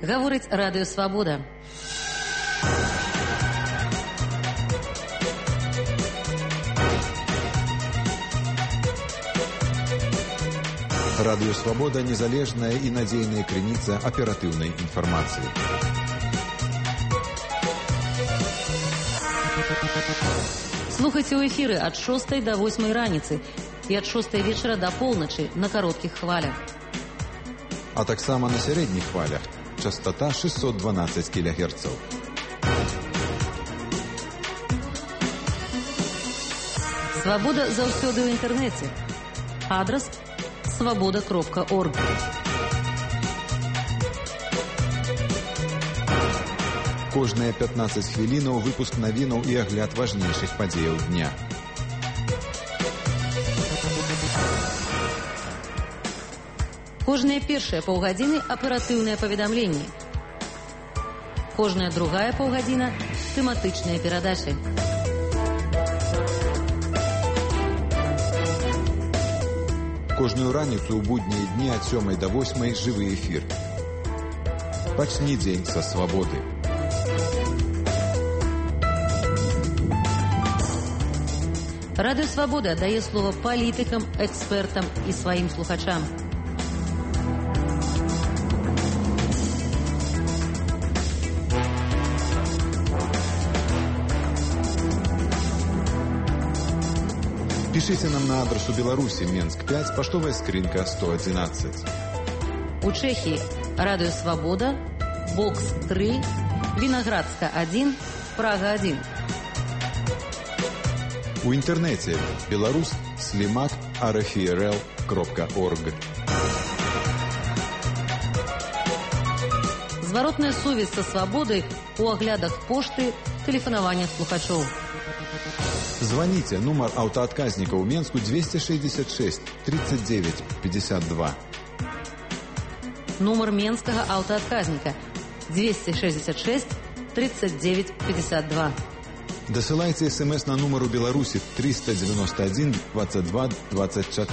Гаворыць Радыё Свабода. Радыё Свабода – незалежная і надзейная крыніца аператыўнай інфармацыі. Слухайце ў эфіры ад 6 до 8 раніцы і ад 6 вечара до поўначы на кароткіх хвалях. А таксама на сярэдніх хвалях. Частота 612 кГц. Свабода заўсёды ў інтэрнэце. Адрас свабода.орг. Кожныя 15 хвілінаў выпуск навінаў і агляд важнейшых падзеяў дня. Кожныя першыя паўгадзіны аператыўныя паведамленні. Кожная другая паўгадзіна тэматычныя перадачы. Кожную раніцу ў буднія дні ад 7 до 8 жывы эфір. Пачні дзень са свабоды. Радыё Свабода дае слова палітыкам, экспертам і сваім слухачам. Пішыце нам на адрасу Беларусі, Менск 5, паштовая скрынка 111. У Чэхіі Радыё Свабода, Бокс 3, Вінаградска 1, Прага 1. У інтэрнэце belarus/slimak.rfrl.org. Зваротная сувязь са свабодай у аглядах пошты, тэлефанаваннях слухачоў. Звоните, нумар аўтаадказніка ў Менску 266 39 52. Нумар менскага аўтаадказніка 266 39 52. Дасылайце смс на нумару Беларусі 391 22 24.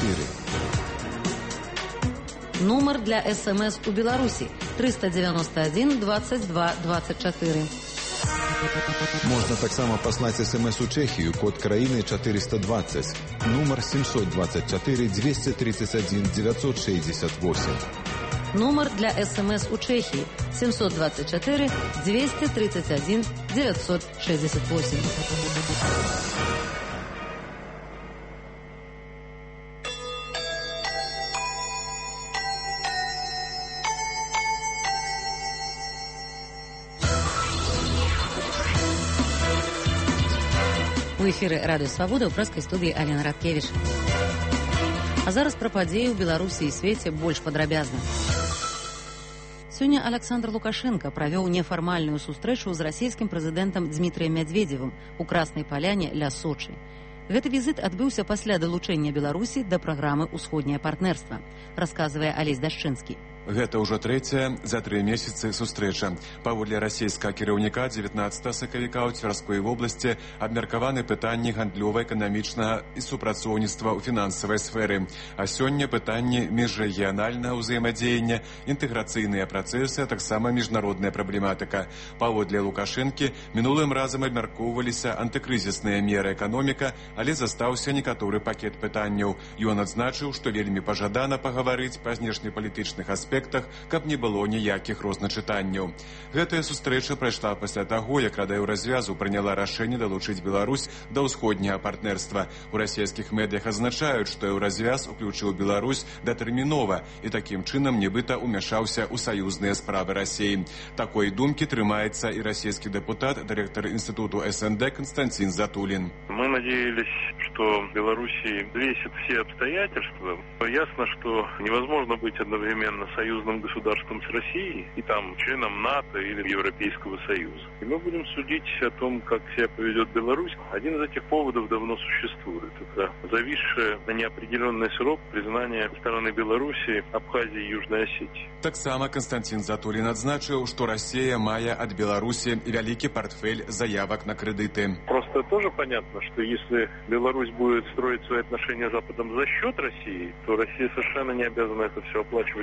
Нумар для смс у Беларусі 391 22 24. Можна таксама паслаць смс у Чэхію, код краіны 420, нумар 724 231 968. Нумар для смс у Чэхіі 724 231 968. У эфіры Радыё Свабода ў прэскай студыі Алена Радкевіч. А зараз пра падзеі ў Беларусі і свеце больш падрабязна. Сёння Александр Лукашенко правёў нефармальную сустрэчу з расійскім прэзідэнтам Дмітрыем Мядведзевым у Краснай Паляне ля Сочы. Гэты візіт адбыўся пасля далучэння Беларусі да праграмы «Усходняе партнерства», расказвае Алесь Дашчынскі. Гэта ўжо трэцяя за 3 месяцы сустрэча. Паводле расійскага кіраўніка 19 сакавіка ў Цвярской вобласці абмеркаваны пытанні гандлёва-эканамічнага і супрацоўніцтва ў фінансавай сферы. А сёння пытанні міжрэгіянальнага ўзаемадзеяння, інтэграцыйныя працэсы, а таксама міжнародная праблематыка. Паводле Лукашэнкі, мінулым разам абмяркоўваліся антыкрызісныя меры эканоміка, але застаўся некаторы пакет пытанняў. Ён адзначыў, што вельмі пажадана пагаварыць па знешнепалітычных аспектах, каб не было ніякіх розначытанняў. Гэтая сустрэча прайшла пасля таго, як Рада Еўразвязу прыняла рашэнне далучыць Беларусь да ўсходняга партнерства. У расійскіх медыях адзначаюць, што Еўразвяз уключыў Беларусь датэрмінова і такім чынам нібыта ўмяшаўся ў саюзныя справы Расіі. Такой думкі трымаецца і расійскі дэпутат, дырэктар інстытуту СНД Константин Затулин. Мы надеялись, что в Белоруссии взвесят все обстоятельства. Ясно, что невозможно быть одновременно союзным государством с Россией и там членом НАТО или Европейского Союза. И мы будем судить о том, как себя поведет Беларусь. Один из этих поводов давно существует. Это зависшее на неопределенный срок признание стороны Беларуси, Абхазии и Южной Осетии. Таксама Константин Затулин адзначыў, што Расія мае ад Беларусі вялікі партфель заявак на крэдыты. Просто тоже понятно, что если Беларусь будет строить свои отношения с Западом за счет России, то Россия совершенно не обязана это все оплачивать своими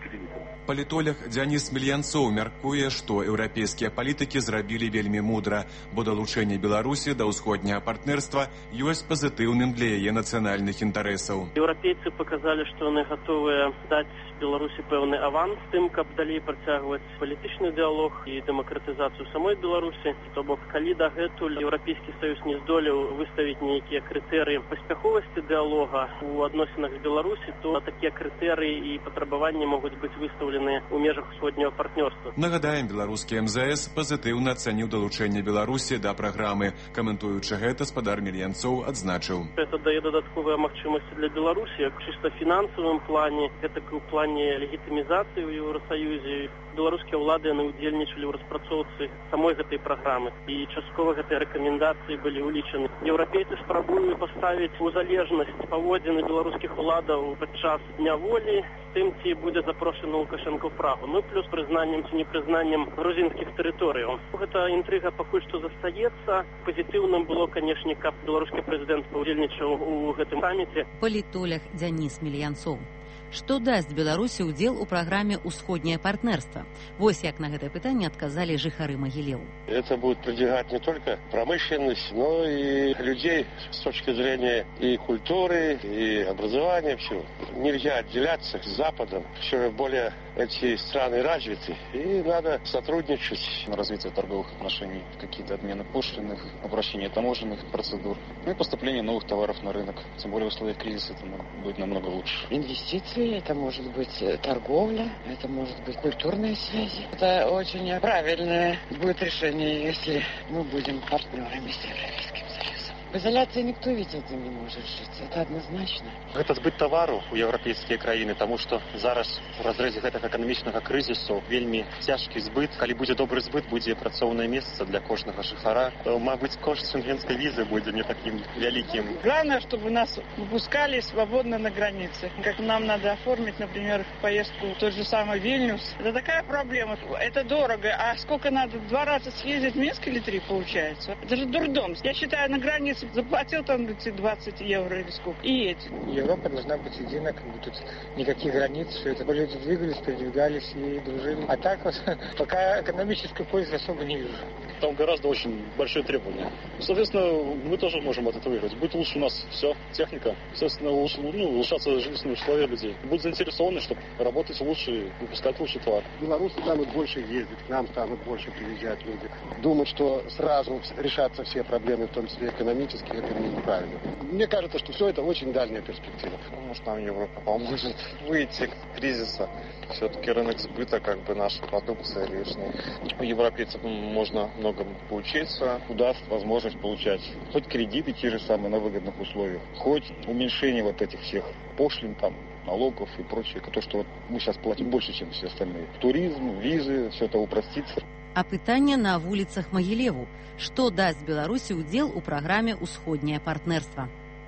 кредитам. Палітолог Дзяніс Мільянцоў мяркуе, што еўрапейскія палітыкі зрабілі вельмі мудра, бо далучэнне Беларусі да ўсходняга партнерства ёсць пазітыўным для яе нацыянальных інтарэсаў. Еўрапейцы паказалі, што яны гатовыя даць Беларусі пэўны аванс тым, каб далей працягваць палітычны дыялог і дэмакратызацыю самой Беларусі. То бок, калі дагэтуль Еўрапейскі Саюз не здолеў выставіць нейкія крытэрыі паспяховасці дыялога у адносінах з Беларусі, то такія крытэрыі і патрабаванні могуць быць выстаўлены ў межах усходняга партнёрства. Нагадаем, беларускі МЗС пазітыўна ацаніў далучэнне Беларусі да праграмы. Каментуючы гэта, спадар Мільянцоў адзначыў: Гэта дае дадатковыя магчымасці для Беларусі, як чыста фінансавым плане, гэтак і ў плане легітымізацыі ў Еўрасаюзе. Беларускія ўлады яны ўдзельнічалі ў распрацоўцы самой гэтай праграмы, і часткова гэтыя рэкамендацыі былі ўлічаны. Еўрапейцы спрабуюць паставіць у залежнасць паводзіны беларускіх уладаў падчас дня волі з тым, ці будзе запрошаны Лукашенко ў Прагу. Ну, плюс прызнаннем ці непрызнаннем грузінскіх тэрыторыяў. Гэта інтрыга пакуль што застаецца. Пазітыўным было, канешне, каб беларускі прэзідэнт паўдзельнічаў у гэтым саміце. Палітолог Дзяніс Мільянцоў. Што дасць Беларусі ўдзел у праграме «Усходняе партнерство»? Вось як на гэтае пытанне адказалі жыхары Магілеву. Это будет продвигать не только промышленность, но и людей с точки зрения и культуры, и образования, всего. Нельзя отделяться с Западом. Все более эти страны развиты, и надо сотрудничать. Развитие торговых отношений, какие-то отмены пошлинных, упрощение таможенных процедур, ну и поступление новых товаров на рынок. Тем более в условиях кризиса это будет намного лучше. Инвестиции, это может быть торговля, это может быть культурные связи. Это очень правильное будет решение, если мы будем партнерами с Европейским Союзом. В изоляции никто ведь этим не может жить, это однозначно. Гэта збыт тавару ў еўрапейскія краіны, таму што зараз у разрэзе гэтага эканамічнага крызісу вельмі цяжкі збыт. Калі будзе добры збыт, будзе працоўнае месца для кожнага жыхара, то, мабыць, кошт шенгенской визы будет не таким великим. Главное, чтобы нас выпускали свободно на границе. Как нам надо оформить, например, поездку в тот же самый Вильнюс. Это такая проблема. Это дорого. А сколько надо? 2 раза съездить в Минск или 3 получается? Это же дурдом. Я считаю, на границе заплатил там эти 20 евро или сколько. И эти. Европа должна быть едина, как бы тут никаких границ. Все это люди двигались, передвигались и дружили. А так вот, пока экономической пользы особо не вижу. Там гораздо очень большие требования. Соответственно, мы тоже можем от этого выиграть. Будет лучше у нас все, техника. Естественно, улучшаться жизненные условия людей. Будут заинтересованы, чтобы работать лучше и выпускать лучший товар. Белорусы станут больше ездить, к нам станут больше приезжать люди. Думать, что сразу решатся все проблемы, в том числе экономические, это неправильно. Мне кажется, что все это очень дальняя перспектива. Может, нам Европа поможет выйти из кризиса. Все-таки рынок сбыта, как бы, наша продукция лишняя. У европейцев можно многому поучиться, даст возможность получать хоть кредиты те же самые на выгодных условиях, хоть уменьшение вот этих всех пошлин, там, налогов и прочее, то, что вот мы сейчас платим больше, чем все остальные. Туризм, визы, все это упростится. Апытанне на вуліцах Магілеву. Што дасць Беларусі ўдзел у праграме «Усходняе партнерство»?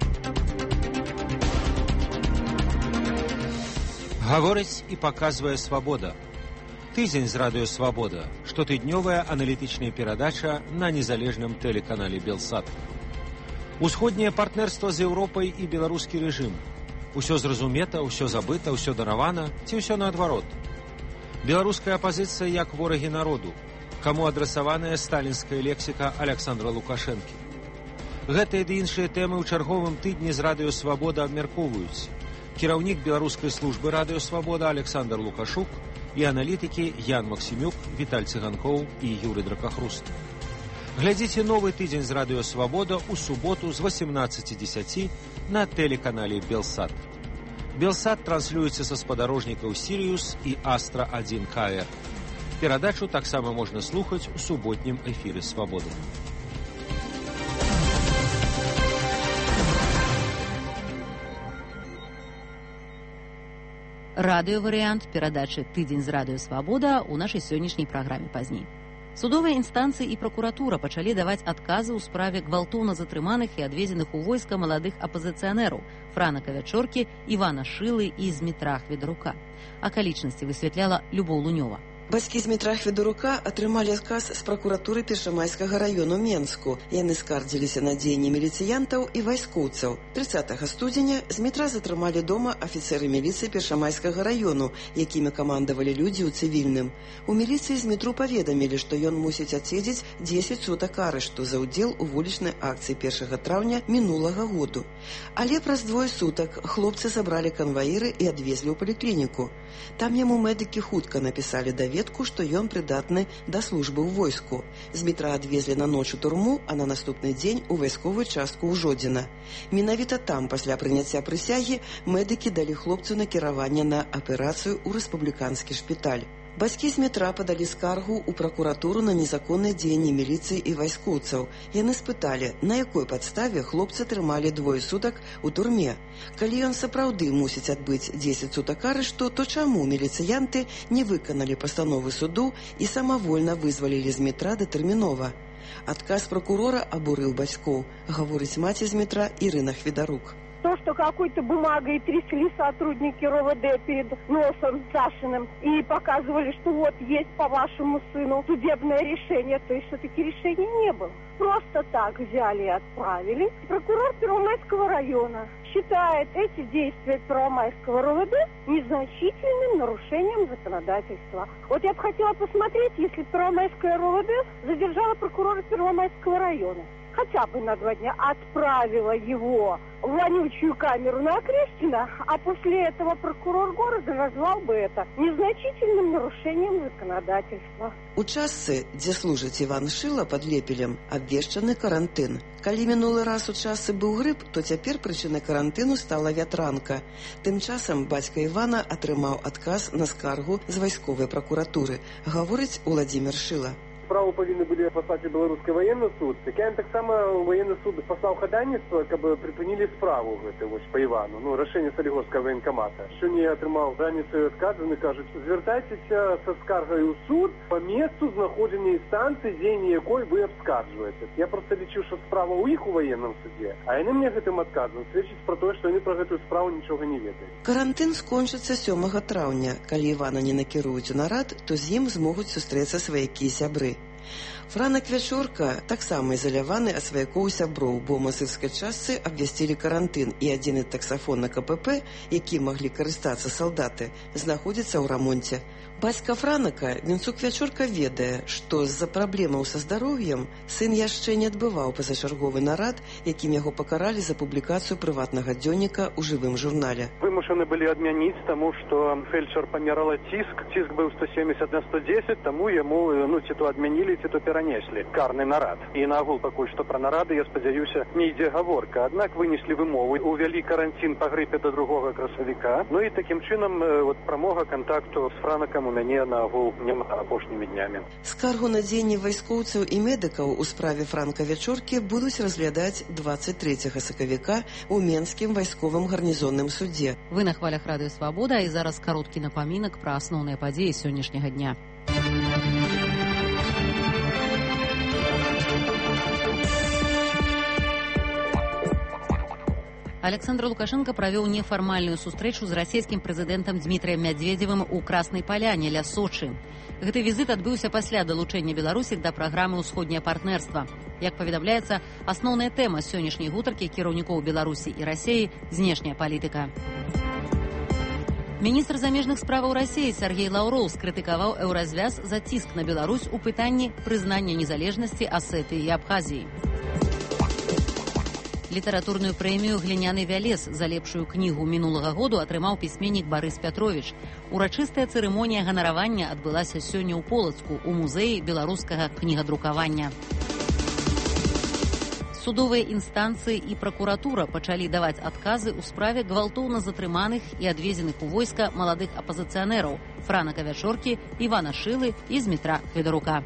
Гаворыць і паказвае «Свабода». Тыдзень з радыё «Свабода». Штотыднёвая аналітычная перадача на незалежным тэлеканале «Белсат». Усходняе партнерство з Еўропай і беларускі рэжым. Усё зразумета, усё забыта, усё даравана, ці ўсё наадварот? Беларуская апазіцыя як ворагі народу. Каму адрасаваная сталінская лексіка Александра Лукашэнкі. Гэтыя ды іншыя тэмы ў чарговым тыдні з радыё «Свабода» абмяркоўваюць кіраўнік беларускай службы радыё «Свабода» Александр Лукашук і аналітыкі Ян Максімюк, Віталь Цыганкоў і Юрый Дракахруст. Глядзіце новы тыдзень з радыё «Свабода» у суботу з 18:10 на тэлеканале «Белсат». «Белсат» транслюецца са спадарожнікаў «Сіриус» і «Астра-1 КР». Перадачу таксама можна слухаць у суботнім эфіры «Свабоды». Радыёварыянт перадачы «Тыдзень з радыё «Свабода» у нашай сённяшняй праграме пазней. Судовыя інстанцыі і пракуратура пачалі даваць адказы ў справе гвалтоўна затрыманых і адведзеных у войска маладых апазіцыянераў Франа Кавячоркі, Івана Шылы і Змітра Хведарука. Акалічнасці высвятляла Любоў Лунёва. Бацькі Змітра Хведарука атрымалі адказ з пракуратуры Першамайскага раёну Менску. Яны скардзіліся на дзеянні міліцыянтаў і вайскоўцаў. 30 студзеня Змітра затрымалі дома афіцэры міліцыі Першамайскага раёну, якімі камандавалі людзі ў цывільным. У міліцыі Змітру паведамілі, што ён мусіць адседзець 10 сутак арышту за ўдзел у вулічнай акцыі 1 траўня мінулага году. Але праз 2 сутак хлопцы забралі канваіры і адвезлі ў паліклініку. Там яму медыкі хутка напісалі даведку, што ён прыдатны да службы ў войску. Змітра адвезлі на ноч у турму, а на наступны дзень у вайсковую частку ў Жодзіна. Менавіта там, пасля прыняцця прысягі, медыкі далі хлопцу накіраванне на аперацыю ў рэспубліканскі шпіталь. Бацькі Змітра падалі скаргу ў пракуратуру на незаконныя дзеянні міліцыі і вайскоўцаў. Яны спыталі, на якой падставе хлопцы трымалі 2 сутак у турме. Калі ён сапраўды мусіць адбыць 10 сутак арышту, то чаму міліцыянты не выканалі пастановы суду і самавольна вызвалілі Змітра датэрмінова? Адказ прокурора абурыў бацькоў, гаворыць маці Змітра Ірына Хведарук. То, что какой-то бумагой трясли сотрудники РОВД перед носом Сашиным и показывали, что вот есть по вашему сыну судебное решение, то есть все-таки решения не было. Просто так взяли и отправили. Прокурор Первомайского района считает эти действия Первомайского РОВД незначительным нарушением законодательства. Вот я бы хотела посмотреть, если Первомайское РОВД задержало прокурора Первомайского района. Хотя бы на 2 дня отправила его в вонючую камеру на Окрестина, а после этого прокурор города назвал бы это незначительным нарушением законодательства. У частцы, дзе служыць Іван Шыла пад Лепелем, абвешчаны карантын. Калі мінулы раз у частцы быў грып, то цяпер прычынай карантыну стала вятранка. Тым часам бацька Івана атрымаў адказ на скаргу з вайсковай пракуратуры, гаворыць Уладзімір Шыла. Справу повинны были послать в Белорусский военный суд. Так так само военный суд послал ходатайство, как бы припинили справу по Ивану. Ну, решение Солигорского военкомата. Що не отримав дані свої відкази, вони кажуть, звертайтеся со скаргою у суд по місцю знаходження інстанції, день якої ви обскаржуєте. Я просто лічу, що справа у їх у воєнному суді, а вони мені гэтым адказваюць, свідчить про те, що вони про гэтую справу нічого не ведають. Карантин скончыцца 7 траўня. Калі Івана не накіруюць у нарад, то з ім змогуць сустрэцца сваякі і сябры. Франак Вячорка таксама ізаляваны ад сваякоў і сяброў, бо ў масырскай частцы абвясцілі карантын, і адзіны таксафон на КПП, які маглі карыстацца салдаты, знаходзіцца ў рамонце. Бацька Франака, Вінцук Вячорка, ведае, што з-за праблемаў са здароўем сын яшчэ не адбываў пазачарговы нарад, якім яго пакаралі за публікацыю прыватнага дзённіка ў жывым журнале. Вымушаны былі адмяніць, таму што фельчар памерала ціск быў 170 на 110, таму яму ці то адмянілі, ці то перанеслі карны нарад. І нагул пакуль што пра нарады, я спадзяюся, не ідзе гаворка. Аднак вынеслі вымовы, увялі карантин па грыпе да 2 красавіка. Ну і такім чынам прамога кантакту з Франакам у мяне нагул няма апошнімі днямі. Скаргу на дзеянні вайскоўцаў і медыкаў у справе Франка Вячоркі будуць разглядаць 23 сакавіка ў Менскім вайсковым гарнізонным судзе. Вы на хвалях Радыё Свабода, і зараз кароткі напамінак пра асноўныя падзеі сённяшняга дня. Александр Лукашенко правёў нефармальную сустрэчу з расійскім прэзідэнтам Дмітрыем Мядзведзевым у Краснай Паляне ля Сочы. Гэты візіт адбыўся пасля далучэння Беларусі да праграмы «Усходняе партнерства». Як паведамляецца, асноўная тэма сённяшняй гутаркі кіраўнікоў Беларусі і Расіі – знешняя палітыка. Міністр замежных справаў Расіі Сергей Лаўроў скрытыкаваў еўразвяз за ціск на Беларусь у пытанні прызнання незалежнасці Асетыі і Абхазіі. Літаратурную прэмію «Гліняны вялез» за лепшую кнігу мінулага году атрымаў пісьменнік Барыс Пятровіч. Урачыстая цырымонія ганаравання адбылася сёння ў Полацку у музеі беларускага кнігадрукавання. Судовыя інстанцыі і пракуратура пачалі даваць адказы ў справе гвалтоўна затрыманых і адвезеных у войска маладых апазіцыянераў Франака Вячоркі, Івана Шылы і Змітра Хведарука.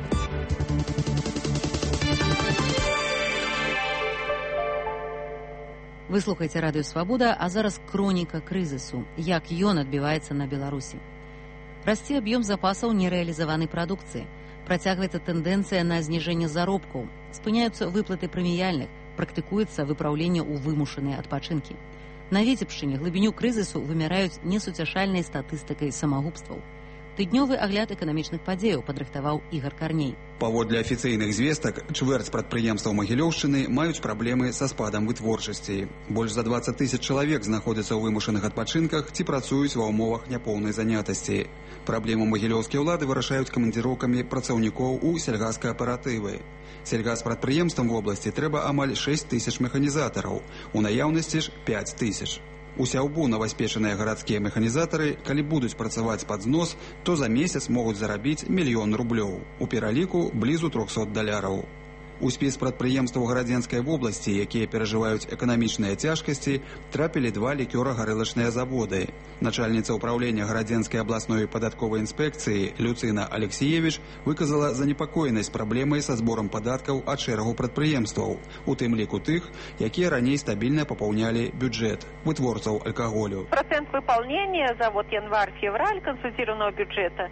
Вы слухаеце Радыё Свабода, а зараз хроніка крызісу. Як ён адбіваецца на Беларусі. Расце аб'ём запасаў нерэалізаванай прадукцыі. Працягваецца тэндэнцыя на зніжэнне заробкаў. Спыняюцца выплаты прэміяльных, практыкуецца выпраўленне ў вымушаныя адпачынкі. На Віцебшчыне глыбіню крызісу вымяраюць несуцяшальнай статыстыкай самагубстваў. Тыднёвы агляд эканамічных падзеяў падрыхтаваў Ігар Карней. Паводле афіцыйных звестак, чвэрць прадпрыемстваў Магілёўшчыны маюць праблемы са спадам вытворчасці. Больш за 20 000 чалавек знаходзяцца ў вымушаных адпачынках ці працуюць ва ўмовах няпоўнай занятасці. Праблему магілёўскія ўлады вырашаюць камандзіроўкамі працаўнікоў у сельгаскааператывы. Сельгаспрадпрыемствам вобласці трэба амаль 6 000 механізатараў, у наяўнасці ж 5 000. Усяўбу новаспечаныя гарадскія механізатары, калі будуць працаваць пад знос, то за месяц могуць зарабіць 1 000 000 рублёў. У пераліку блізу $300. У спіс прадпрыемстваў гарадзенскай вобласці, якія перажываюць эканамічныя цяжкасці, трапілі 2 лікёра-гарэлачныя заводы. Начальніца ўпраўлення гарадзенскай абласной падатковай інспекцыі Люцына Алексеевич выказала занепакоенасць праблемай са зборам падаткаў ад шэрагу прадпрыемстваў, у тым ліку тых, якія раней стабільна папаўнялі бюджэт вытворцаў алкаголю. Процент выполнения за январь-февраль консолидированного бюджета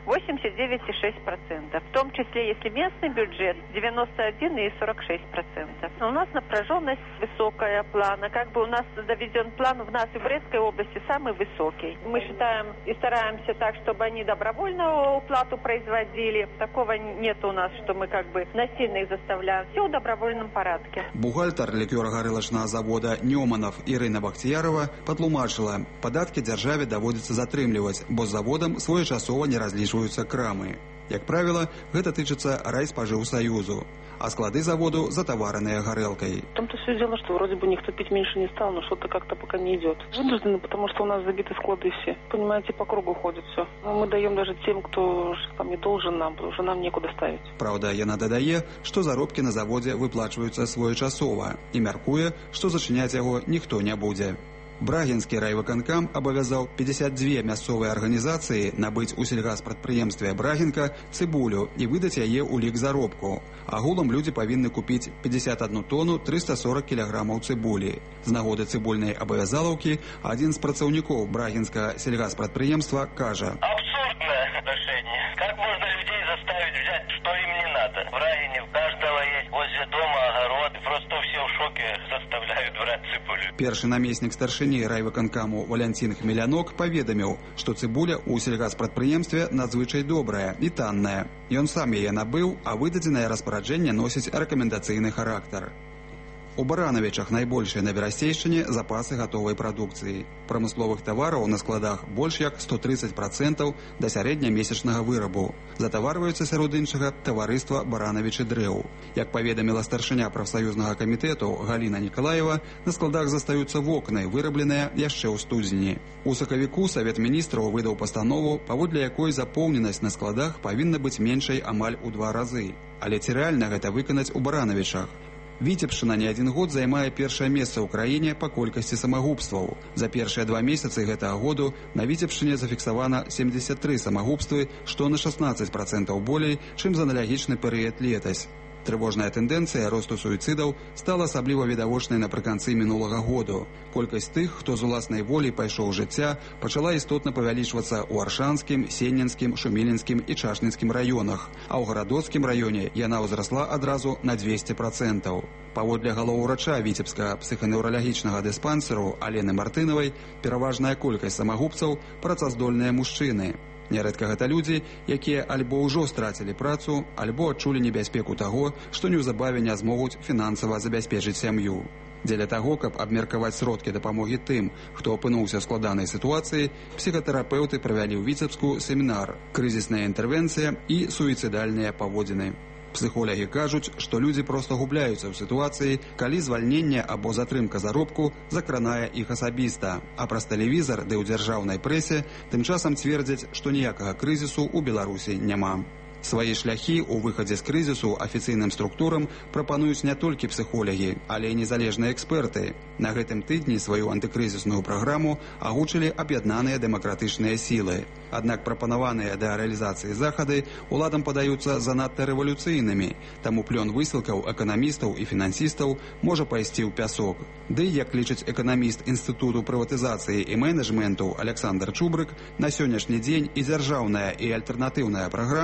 89,6%. В том числе, если местный бюджет 91,46%. У нас напряженность высокая плана. У нас доведен план в нас и в Брестской области самый высокий. Мы считаем и стараемся так, чтобы они добровольную уплату производили. Такого нет у нас, что мы насильно их заставляем. Все в добровольном порядке. Бухгалтер лікёра-гарэлачнага завода Нёманов Ірына Бахціярова патлумачыла, падаткі дзяржаве даводзіцца затрымліваць, бо з заводам своечасова не разлічваюцца крамы. Як правіла, гэта тычыцца райспажыўсаюзу, а склады заводу затавараныя горелкой. В том-то все дело, что вроде бы никто пить меньше не стал, но что-то как-то пока не идет. Вынуждены, потому что у нас забиты склады все. Понимаете, по кругу ходят все. Но мы даем даже тем, кто там не должен нам, потому что нам некуда ставить. Правда, яна дадае, што заробкі на заводзе выплачваюцца своечасова і мяркуе, што зачыняць яго ніхто не будзе. Брагінскі райвыканкам абавязаў 52 мясцовыя арганізацыі набыць у сельгаспрадпрыемстве Брагінка цыбулю і выдаць яе ў лік заробку. Агулам людзі павінны купіць 51 тону 340 кілаграмаў цыбулі. З нагоды цыбульнай абавязалаўкі адзін з працаўнікоў Брагінскага сельгаспрадпрыемства кажа: абсурдное отношение. Как можно людей заставить взять, что им не надо? В Брагине у каждого есть возле дома огород. Просто все в шоке заставляют брать цыбулю. Першы намеснік старшыні райвыканкаму Валянцін Хмелянок паведаміў, што цыбуля ў сельгаспрадпрыемстве надзвычай добрая і танная. Ён сам яе набыў, а выдадзенае распараджэнне носіць рэкамендацыйны характар. У Баранавічах найбольшыя на Берасцейшчыне запасы гатовай прадукцыі. Прамысловых тавараў на складах больш як 130% да сярэднямесячнага вырабу. Затаварваюцца сярод іншага таварыства Баранавічы дрэў. Як паведаміла старшыня прафсаюзнага камітэту Галіна Нікалаева, на складах застаюцца вокны, вырабленыя яшчэ ў студзені. У сакавіку Савет міністраў выдаў пастанову, паводле якой запоўненасць на складах павінна быць меншай амаль у 2 разы. Але ці рэальна гэта выканаць у Баранавічах? Віцебшчына не адзін год займае першае месца ў краіне па колькасці самагубстваў. За першыя 2 месяцы гэтага году на Віцебшчыне зафіксавана 73 самагубствы, што на 16% болей, чым за аналагічны перыяд летась. Трывожная тэндэнцыя росту суіцыдаў стала асабліва відавочнай напрыканцы мінулага году. Колькасць тых, хто з уласнай волі пайшоў жыцця, пачала істотна павялічвацца ў Аршанскім, Сенненскім, Шумілінскім і Чашніцкім раёнах, а ў Гарадоцкім раёне яна ўзрасла адразу на 200%. Паводле галоўурача Віцебскага псіханеўралагічнага дыспансеру Алены Мартынавай, пераважная колькасць самагубцаў працаздольныя мужчыны. Нярэдка гэта людзі, якія альбо ўжо страцілі працу, альбо адчулі небяспеку таго, што неўзабаве не змогуць фінансава забяспечыць сям'ю. Дзеля таго, каб абмеркаваць сродкі дапамогі тым, хто апынуўся ў складанай сітуацыі, псіхатэрапеўты правялі ў Віцебску семінар «Крызісная інтэрвенцыя і суіцыдальныя паводзіны». Псіхолагі кажуць, што людзі проста губляюцца ў сітуацыі, калі звальненне або затрымка заробку закранае іх асабіста, а праз тэлевізар ды ў дзяржаўнай прэсе тым часам цвердзяць, што ніякага крызісу ў Беларусі няма. Свае шляхі ў выхадзе з крызісу афіцыйным структурам прапануюць не толькі псіхолагі, але і незалежныя эксперты. На гэтым тыдні сваю антыкрызісную праграму агучылі аб'яднаныя дэмакратычныя сілы. Аднак прапанаваныя да рэалізацыі захады уладам падаюцца занадта рэвалюцыйнымі, таму плён высілкаў эканамістаў і фінансістаў можа пайсці ў пясок. Ды, як лічыць эканаміст Інстытуту прыватызацыі і менеджменту Александр Чубрык, на сённяшні дзень і дзяржаўная і альтэрнатыўная праграмы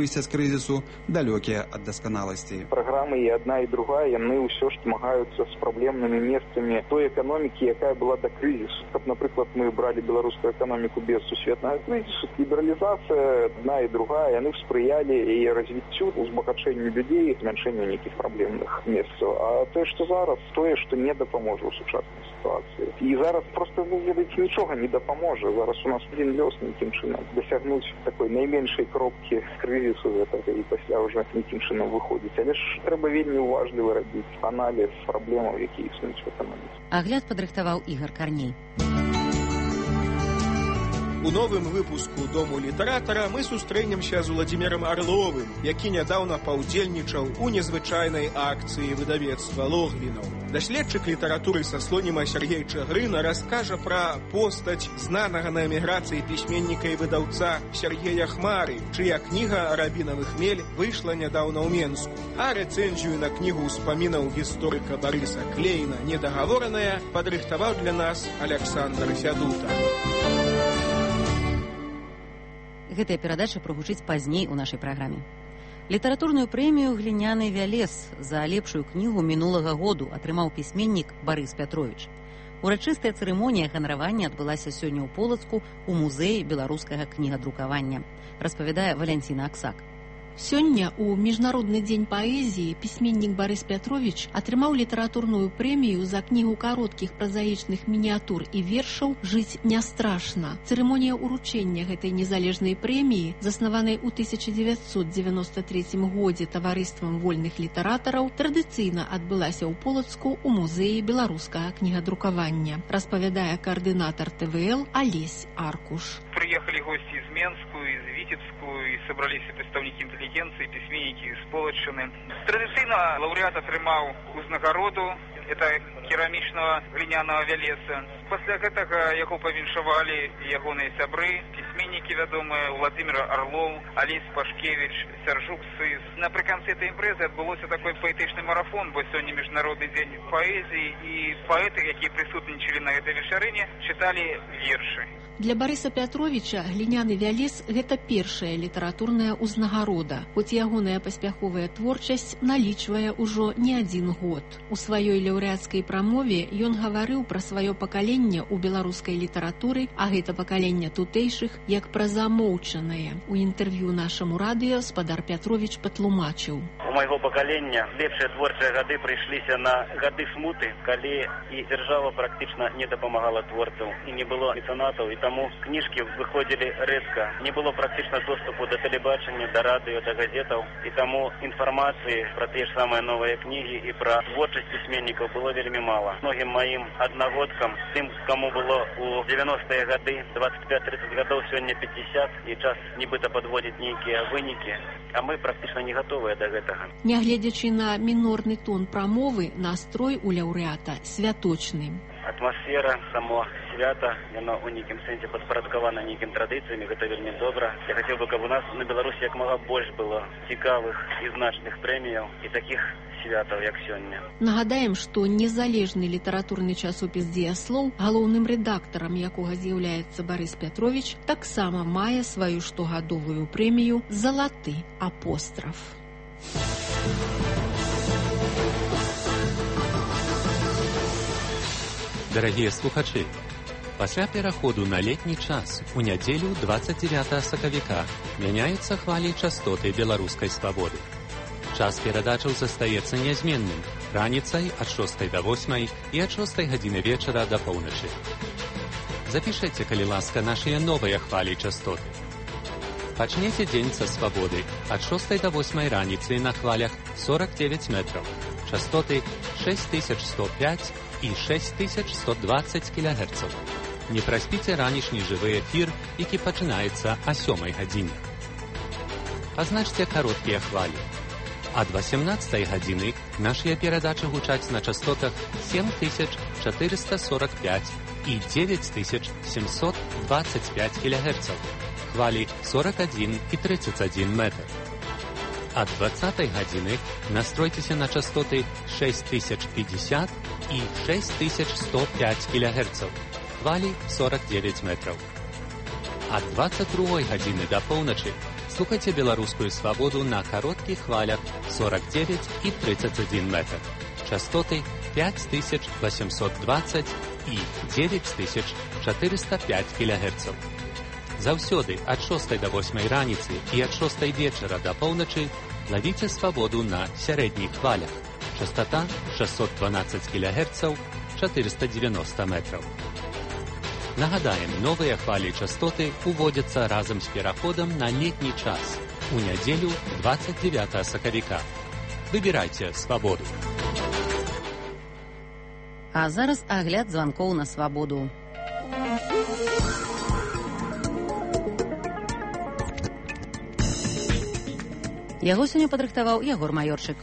выйсця з крызісу далёкія ад дасканаласці. Праграмы і адна і другая, яны ўсё ж змагаюцца з праблемнымі месцамі той эканомікі, якая была да крызісу. Каб, напрыклад, мы бралі беларускую эканоміку без сусветнага крызісу, лібералізацыя адна і другая, яны спрыялі яе развіццю, узбагачэнню людзей, змяншэнню нейкіх праблемных месцаў. А тое, што зараз, тое, што не дапаможа ў сучаснай сітуацыі. І зараз проста, ведаеце, нічога не дапаможа. Зараз у нас адзін лёс нейкім чынам дасягнуць такой найменшай кропкі крызісу гэтага і пасля ўжо нейкім чынам выходзіць. Але ж трэба вельмі уважліва рабіць аналіз праблемаў, якія існуюць у эканоміцы. Агляд падрыхтаваў Ігор Карней. У новым выпуску «Дому літаратара» мы сустрэнемся з Уладзімірам Арловым, які нядаўна паўдзельнічаў у незвычайнай акцыі выдавецтва «Логвінаў». Даследчык літаратуры са Слоніма Сергей Чагрына раскажа пра постаць знанага на эміграцыі пісьменніка і выдаўца Сергея Хмары, чыя кніга «Рабінавы хмель» выйшла нядаўна ў Менску. А рэцэнзію на кнігу ўспамінаў гісторыка Барыса Клейна «Недагавораная» падрыхтаваў для нас Аляксандр Фядута. Гэтая перадача прагучыць пазней у нашай праграме. Літаратурную прэмію «Гліняны вялес» за лепшую кнігу мінулага году атрымаў пісьменнік Барыс Пятровіч. Урачыстая цырымонія ганаравання адбылася сёння ў Полацку у музеі беларускага кнігадрукавання, распавядае Валянціна Аксак. Сёння у Міжнародны дзень паэзіі пісьменнік Барыс Пятровіч атрымаў літаратурную прэмію за кнігу кароткіх празаічных мініятур і вершаў «Жыць не страшна». Цырымонія ўручэння гэтай незалежнай прэміі, заснаванай у 1993 годзе таварыствам вольных літаратараў, традыцыйна адбылася ў Полацку у музеі беларускага кнігадрукавання, распавядае каардынатар ТВЛ Алесь Аркуш. Приехали гости из Менску, из Витебску, и собрались представники интеллигенции, письменники из Полоччыны. Традиционно лауреат атрымаў узнагароду, это керамічнага гліняного вялеса. Пасля гэтага яго павіншавалі ягоныя сябры, пісьменнікі вядомыя Уладзімір Арлоў, Алесь Пашкевіч, Сяржук Сыс. Напрыканцы этой імпрэзы адбылося такой паэтычны марафон, бо сёння Міжнародны дзень паэзіі, і паэты, якія прысутнічалі на гэтай вечарыне, чыталі вершы. Для Барыса Пятровіча гліняны вялес – гэта першая літаратурная ўзнагарода, хоць ягоная паспяховая творчасць налічвае ўжо не адзін год. У сваёй лаўрэацкай прамове ён гаварыў пра сваё пакаленне ў беларускай літаратуры, а гэта пакаленне тутэйшых, як пра замоўчанае. У інтэрв'ю нашаму радыё спадар Пятровіч патлумачыў. У майго пакалення лепшыя творчыя гады прыйшліся на гады смуты, калі і дзяржава практычна не дапамагала творцаў, і не было мецэнатаў, і таму кніжкі выходзілі рэзка. Не было практычна доступу да тэлебачання, да радыё, да газетаў, і таму інфармацыі пра тыя ж самыя новыя кнігі і пра творчасць пісьменнікаў было вельмі мала. Многім маім аднагодкам, тым, каму было ў 90-е гады, 25-30 гадоў, сёння 50, і час нібыта падводзіць нейкія вынікі, а мы практычна не гатовыя да гэтага. Нягледзячы на мінорны тон прамовы, настрой у лаўрэата святочны. Атмасфера, само свята, яно у нейкім сэнсе падпарадкавана нейкім традыцыямі, гэта вельмі добра. Я хацеў бы, каб у нас на Беларусі як мага больш было цікавых і значных прэміяў і такіх святаў, як сёння. Нагадаем, што незалежны літаратурны часопіс «Дзеяслоў», галоўным рэдактарам якога з'яўляецца Барыс Пятровіч, таксама мае сваю штогадовую прэмію «Залаты апостраф». Дарагія слухачы, пасля пераходу на летні час у нядзелю 29 сакавіка мяняюцца хвалі частоты беларускай свабоды. Час перадачаў застаецца нязменным раніцай ад 6 до 8 і ад 6 гадзіны вечара да поўначы. Запішайце, калі ласка, нашыя новыя хвалі частоты. Пачнеце дзень са свабоды ад 6 до 8 раніцы на хвалях 49 метраў, частоты 6105 і 6120 кГц. Не праспіце ранішні жывы эфір, які пачынаецца о 7 гадзіне. Пазначце кароткія хвалі. Ад 18 гадзіны нашыя перадачы гучаць на частотах 7445 і 9725 кГц. Хвалі 41 і 31 метр. Ад 20 гадзіны настройцеся на частоты 6050 і 6105 кГц. Хвалі 49 метраў. Ад 22 гадзіны да поўначы Слухайте «Белорусскую свободу» на коротких хвалях 49 и 31 метр. Частоты 5820 и 9405 кГц. Заўсёды ад 6 до 8 раніцы і ад 6 вечара до поўначы ловіце свабоду на сярэдніх хвалях. Частота 612 кГц, 490 метров. Нагадаем, новые хвали частоты уводятся разом с переходом на летний час у неделю 29 сакавіка. Выбирайте свободу. А зараз агляд званкоў на свабоду. Яго сёння падрыхтаваў Ягор Маёрчык.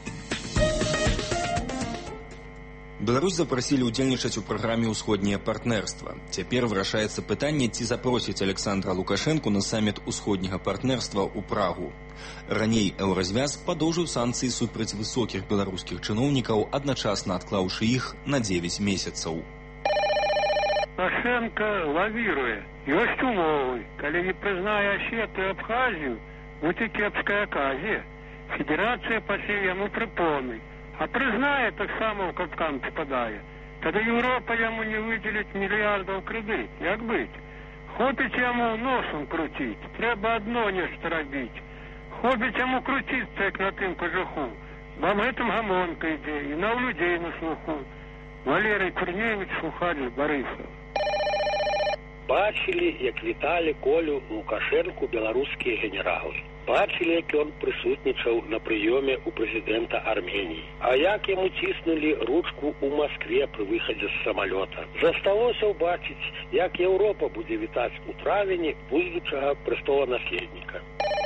Беларусь запросили удзельнічаць у праграме «Усходнее партнерство». Цяпер вырашаецца пытанне, ці запросіць Александра Лукашенко на саміт Усходняга партнерства ў Прагу. Раней Еўразвяз падоўжыў санкцыі супраць высокіх беларускіх чыноўнікаў, адначасна адклаўшы іх на 9 месяцаў. Лукашенко лавіруе. Ёсць умовы. Калі не прызнае Асетыю і Абхазію, будзе кепская аказія. Федэрацыя пасе яму прыпомны. А прызнае, таксама ў капкан попадае. Тады Еўропа яму не выдзеліць мільярдаў крэдыт. Як быць? Хопіць яму носом круціць. Трэба адно нешта рабіць. Хопіць яму круціцца, як на тым кажуху. Бо аб гэтым гамонка ідзе, і на людзей на слуху. Валерый Корневіч, слухач Барысаў. Бачылі, як віталі Колю Лукашенку беларускія генералы. Бачылі, як ён прысутнічаў на прыёме у прэзідэнта Арменіі. А як яму ціснулі ручку ў Маскве пры выхадзе з самалёта. Засталося ўбачыць, як Еўропа будзе вітаць у травені будучага прэстола-наследніка.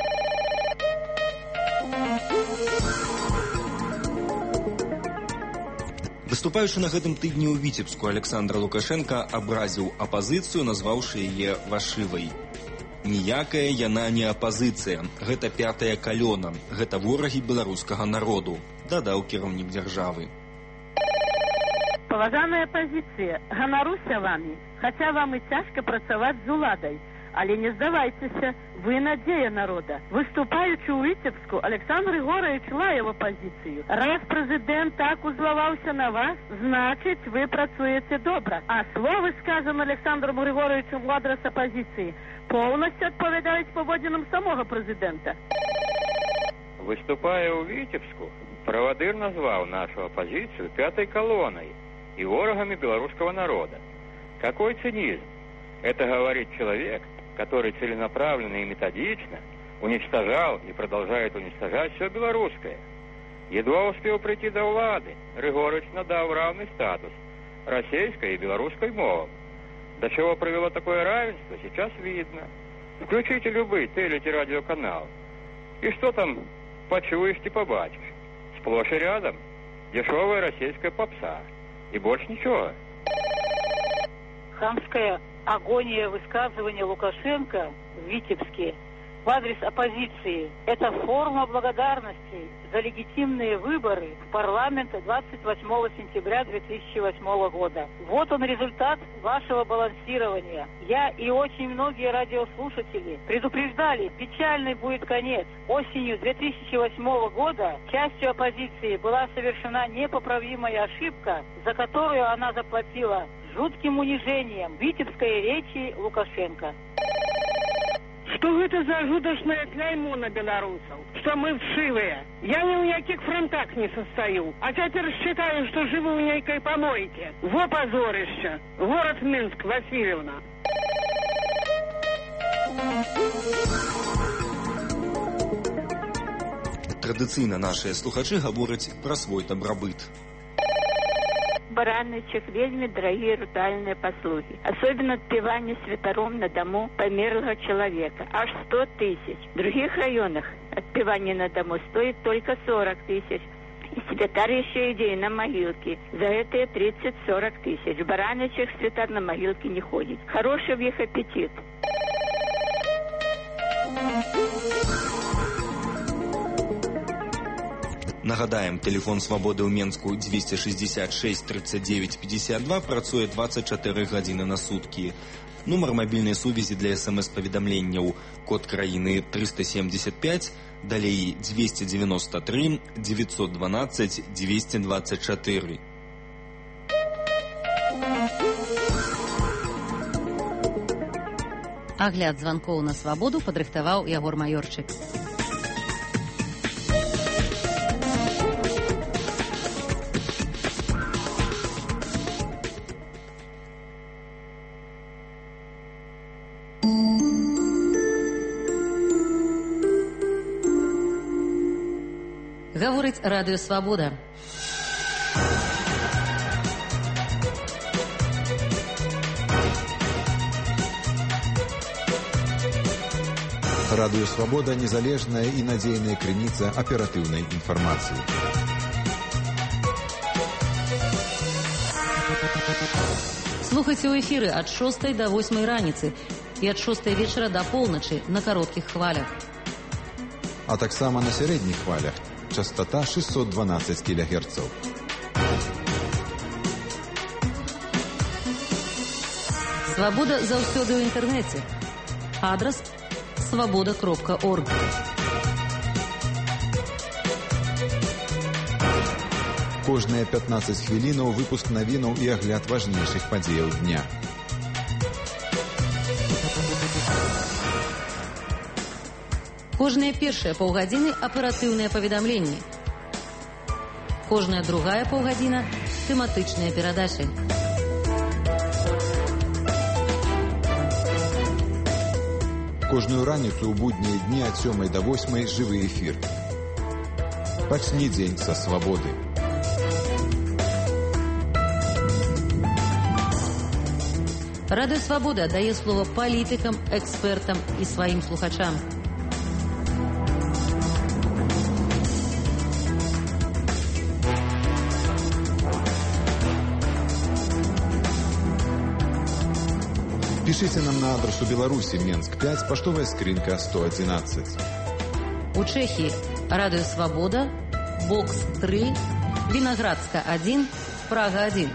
Выступаючы на гэтым тыдні ў Віцебску, Александр Лукашенко абразіў апазіцыю, назваўшы яе вашывай. Ніякая яна не апазіцыя. Гэта пятая калёна. Гэта ворагі беларускага народу, дадаў кіраўнік дзяржавы. Паважаная апазіцыя, ганаруся вамі, хаця вам і цяжка працаваць з уладай. Але не здавайцеся, вы надзея народа. Выступаючы ў Віцебску, Александр Григорович лаяў апазіцыю. Раз прэзідэнт так узлаваўся на вас, значыць, вы працуеце добра. А словы, сказаны Александром Григоровичем у адрес апазіцыі, полностью адпавядаюць паводзінам самога прэзідэнта. Выступая ў Віцебску, правадыр назваў нашу апозицию пятой колонной и ворогами белорусского народа. Какой цинизм! Это говорит человек, который целенаправленно и методично уничтожал и продолжает уничтожать все белорусское. Едва успел прийти до влады, Григорович надал равный статус российской и белорусской мовам. До чего привело такое равенство, сейчас видно. Включите любой телерадиоканал. И что там почуешь и побачишь? Сплошь и рядом дешевая российская попса. И больше ничего. Хамская агония высказывания Лукашенко в Витебске в адрес оппозиции – это форма благодарности за легитимные выборы в парламент 28 сентября 2008 года. Вот он результат вашего балансирования. Я и очень многие радиослушатели предупреждали, печальный будет конец. Осенью 2008 года частью оппозиции была совершена непоправимая ошибка, за которую она заплатила жутким унижением витебской речи Лукашенко. Что это за жудочное кляймо на белорусов? Что мы вшивые? Я ни в яких фронтах не состою. А теперь считаю, что живу в некой помойке. Во позорище. Город Минск, Васильевна. Традыцыйна нашыя слухачы гавораць пра свой дабрабыт. Баранычах вельми дорогие ритуальные послуги. Особенно отпевание святаром на дому померлого человека. Аж 100 тысяч. В других районах отпевание на дому стоит только 40 тысяч. И святар еще идей на могилке. За это 30-40 тысяч. В Баранычах святар на могилке не ходит. Хороший в их аппетит. Нагадаем, телефон свабоды ў Менску 266 39 52 працуе 24 гадзіны на суткі. нумар мабільнай сувязі для СМС-паведамленняў, код краіны 375, далей 293 912 224. Агляд званкоў на свабоду падрыхтаваў Ягор Маёрчык. Гаворыць радыё «Свабода». Радыё «Свабода» – незалежная и надзейная крыніца аператыўнай інфармацыі. Слухайце ў эфіры ад 6 до 8 раніцы і ад 6 вечара до поўначы на кароткіх хвалях. А таксама на сярэдніх хвалях. Частота 612 кГц. Свабода заўсёды ў інтэрнэце. Адрас свабода.орг. Кожныя 15 хвілінаў выпуск навінаў і агляд важнейшых падзеяў дня. Кожныя першыя паўгадзіны аператыўныя паведамленні. Кожная другая паўгадзіна тэматычныя перадачы. Кожную раніцу ў буднія дні ад 7 до 8 жывы эфір. Пачні дзень са свабоды. Радыё «Свабода» дае слова палітыкам, экспертам і сваім слухачам. Пишите нам на адресу Беларуси, Менск 5, поштовая скринка 111. У Чехии радио «Свобода», бокс 3, Виноградска 1, Прага 1.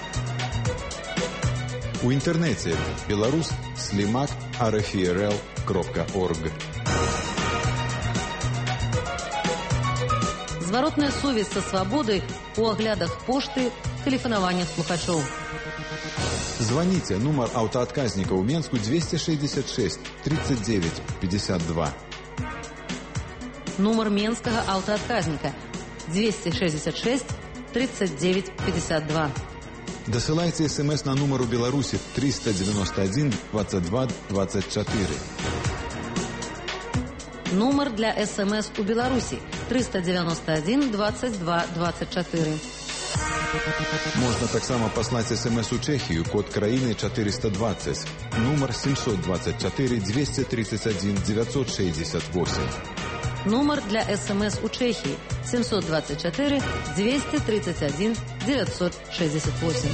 У интернете белорус слимак rfrl.org. Зворотная сувязь со свободой у оглядах пошты, телефонования слухачоў. Звоните, номер автоотказника у Менску 266 39 52. Номер Менского автоотказника 266 39 52. Досылайте смс на номер у Беларуси 391 22 24. Номер для смс у Беларуси 391 22 24. Можно таксама послать смс у Чехию, код краины 420, номер 724 231 968. Номер для смс у Чехии 724 231 968.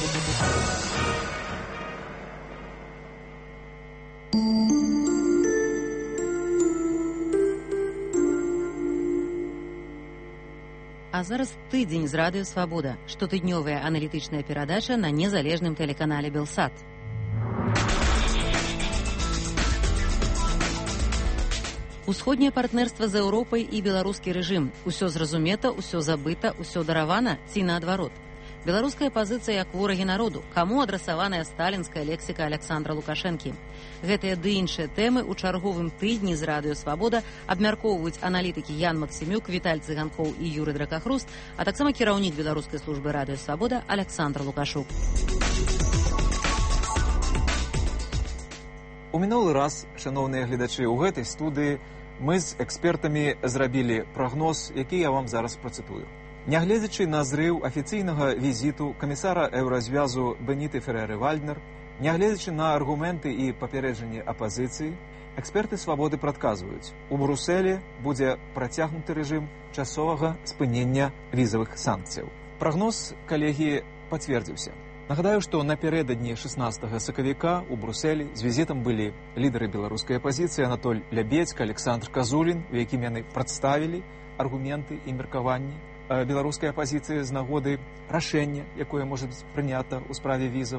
А зараз тыдзень з радыё «Свабода», штотыднёвая аналітычная перадача на незалежным тэлеканале «Белсат». Усходняе партнерства з Еўропай і беларускі рэжым. Усё зразумета, усё забыта, усё даравана ці наадварот. Беларуская пазіцыя як ворагі народу. Каму адрасаваная сталінская лексіка Александра Лукашэнкі? Гэтыя ды іншыя тэмы ў чарговым тыдні з радыё «Свабода» абмяркоўваюць аналітыкі Ян Максімюк, Віталь Цыганкоў і Юрый Дракахруст, а таксама кіраўнік беларускай службы радыё «Свабода» Александр Лукашук. У мінулы раз, шановныя гледачы, у гэтай студыі мы з экспертамі зрабілі прагноз, які я вам зараз працытую. Нягледзячы на зрыў афіцыйнага візіту камісара Еўразвязу Беніты Ферэры-Вальднер, нягледзячы на аргументы і папярэджанні апазіцыі, эксперты «Свабоды» прадказваюць, у Брусэлі будзе працягнуты рэжым часовага спынення візавых санкцыяў. Прагноз калегі пацвердзіўся. Нагадаю, што напярэдадні 16 сакавіка у Брусэлі з візітам былі лідары беларускай апазіцыі Анатоль Лябедзька, Александр Казулін, у якім яны прадставілі аргументы і меркаванні беларускай апазіцыі з нагоды рашэння, якое можа быць прынята ў справе візаў.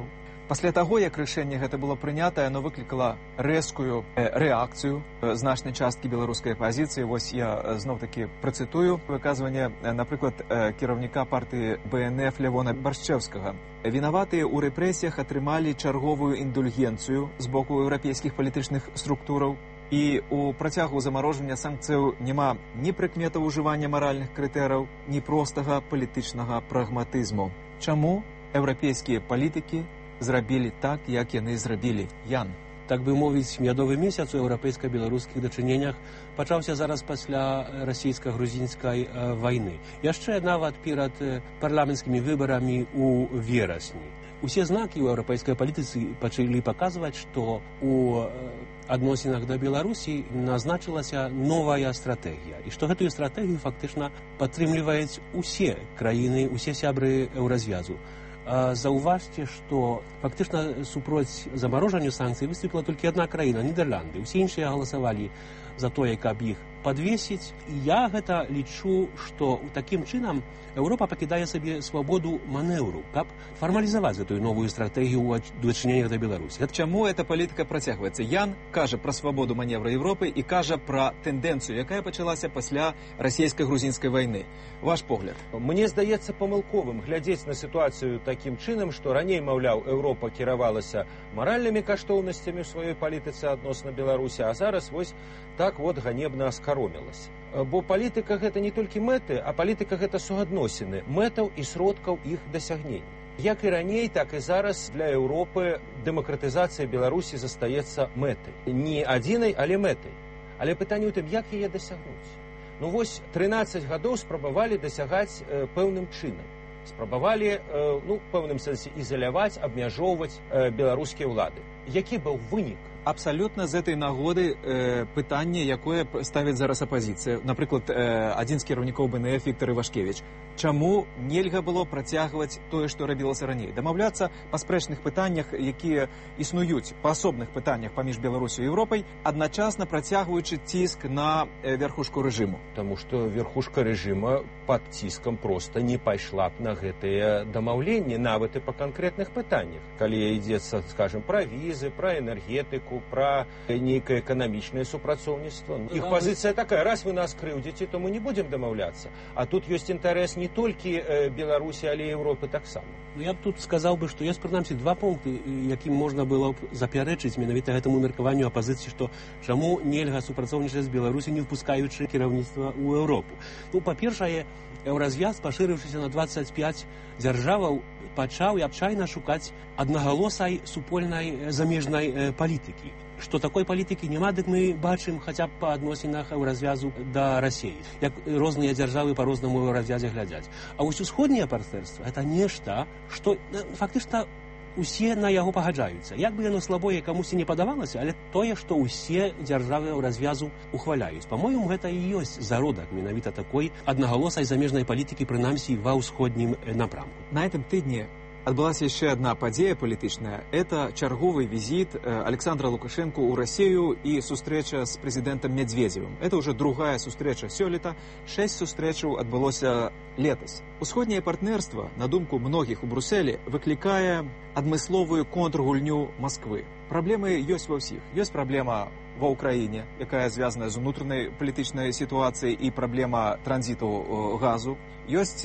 Пасля таго, як рашэнне гэта было прынята, яно выклікала рэзкую рэакцыю значнай часткі беларускай апазіцыі. Вось я зноў-такі працытую выказванне, напрыклад, кіраўніка партыі БНФ Лявона Баршчэўскага. Вінаватыя ў рэпрэсіях атрымалі чарговую індульгенцыю з боку еўрапейскіх палітычных структураў, і ў працягу замарожвання санкцыяў няма ні прыкметаў ужывання маральных крытэраў, ні простага палітычнага прагматызму. Чаму еўрапейскія палітыкі зрабілі так, як яны зрабілі? Ян. Так бы мовіць, мядовы месяц у еўрапейска-беларускіх дачыненнях пачаўся зараз пасля расійска-грузінскай вайны. Яшчэ нават перад парламенцкімі выбарамі ў верасні. Усе знакі ў еўрапейскай палітыцы пачалі паказваць, што у адносінах да Беларусі назначылася новая стратэгія. І што гэтую стратэгію фактычна падтрымліваюць усе краіны, усе сябры еўразвязу. Заўважце, што фактычна супроць замарожання санкцый выступила толькі адна краіна, Нідерланды. Усе іншыя галасавалі за тое, каб іх падвесіць. І я гэта лічу, што такім чынам Еўропа пакідае сабе свабоду манеўру, каб фармалізаваць гэтую новую стратэгію ў дачыненнях да Беларусі. Чаму эта палітыка працягваецца? Ян кажа пра свабоду маневра Еўропы і кажа пра тэндэнцыю, якая пачалася пасля расійска-грузінскай вайны. Ваш погляд? Мне здаецца памылковым глядзець на сітуацыю такім чынам, што раней, маўляў, Еўропа кіравалася маральнымі каштоўнасцямі ў сваёй палітыцы адносна Беларусі, а зараз вось так вот ганебна аскаромілася. Бо палітыка гэта не толькі мэты, а палітыка гэта суадносіны мэтаў і сродкаў іх дасягнення. Як і раней, так і зараз для Еўропы дэмакратызацыя Беларусі застаецца мэтай. Не адзінай, але мэтай. Але пытанне ў тым, як яе дасягнуць. Ну вось 13 гадоў спрабавалі дасягаць пэўным чынам. Спрабавалі, в пэўным сэнсе, ізаляваць, абмяжоўваць беларускія ўлады. Які быў вынік? Абсалютна з этой нагоды пытанне, якое ставіць зараз апазіцыя. Напрыклад, адзін з кіраўнікоў БНФ Віктор Івашкевіч. Чаму нельга было працягваць тое, што рабілася раней? Дамаўляцца па спрэчных пытаннях, якія існуюць, па асобных пытаннях паміж Беларусю і Еўропай, адначасна працягваючы ціск на верхушку рэжыму. Таму што верхушка рэжыма пад ціскам проста не пайшла б на гэтыя дамаўленні, нават і па канкрэтных пытаннях. Калі ідзецца, скажем, пра візы, пра энергетыку, пра нейкае эканамічнае супрацоўніцтва. Іх пазіцыя такая: раз вы нас крыўдзіце, то мы не будзем дамаўляцца. А тут ёсць інтарэс не толькі Беларусі, але і Еўропы таксама. Я б тут сказаў бы, што ёсць прынамсі два пункты, якім можна было б запярэчыць менавіта гэтаму меркаванню апазіцыі, што чаму нельга супрацоўнічаць з Беларусі, не впускаючы кіраўніцтва ў Еўропу. Па-першае, еўразвяз, пашырыўшыся на 25 дзяржаваў, пачаў адчайна шукаць аднагалосай супольнай замежнай палітыкі. Што такой палітыкі няма, дык мы бачым хаця б па адносінах еўразвязу да Расіі, як розныя дзяржавы па-рознаму еўразвязе глядзяць. А вось усходняе партнёрства — гэта нешта, што фактычна усе на яго пагаджаюцца. Як бы яно слабое камусі не падавалася, але тое, што ўсе дзяржавы еўразвязу ухваляюць. Па-мойму, гэта і ёсць зародак менавіта такой аднагалосай замежнай палітыкі, прынамсі ва ўсходнім напрамку. На этом тыдні адбылася яшчэ адна падзея палітычная. Это чарговы візіт Александра Лукашенко ў Расію і сустрэча з прэзідэнтам Медведзевым. Это ўжо другая сустрэча сёлета. 6 сустрэчаў адбылося летась. Усходняе партнерства, на думку многіх у Брусэлі, выклікае адмысловую контргульню Масквы. Праблемы ёсць ва ўсіх. Ёсць праблема ва ўкраіне, якая звязана з унутранай палітычнай сітуацыяй, і праблема транзіту газу. Ёсць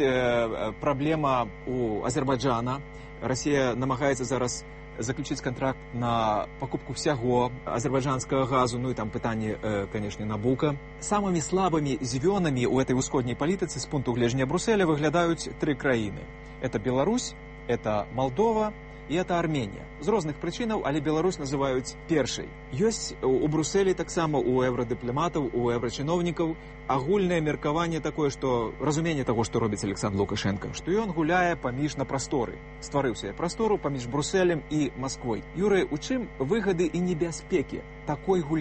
праблема у Азербайджана. Расія намагаецца зараз заключыць контракт на пакупку ўсяго азербайджанскага газу, ну і там пытанне, канешне, Набука. Самымі слабымі звёнамі ў этой усходняй палітыцы з пункту гледжання Бруселя выглядаюць 3 краіны. Это Беларусь, это Молдова і это Арменія. З розных прычынаў, але Беларусь называюць першай. Ёсць у Брусэлі таксама у еўрадыпламатаў, у еўрачыноўнікаў агульнае меркаванне такое, што разуменне таго, што робіць Александр Лукашенко, што ён гуляе паміж на прасторы. Стварыў сабе прастору паміж Брусэлем і Масквой. Юрый, у чым выгады і небяспекі такой гульні?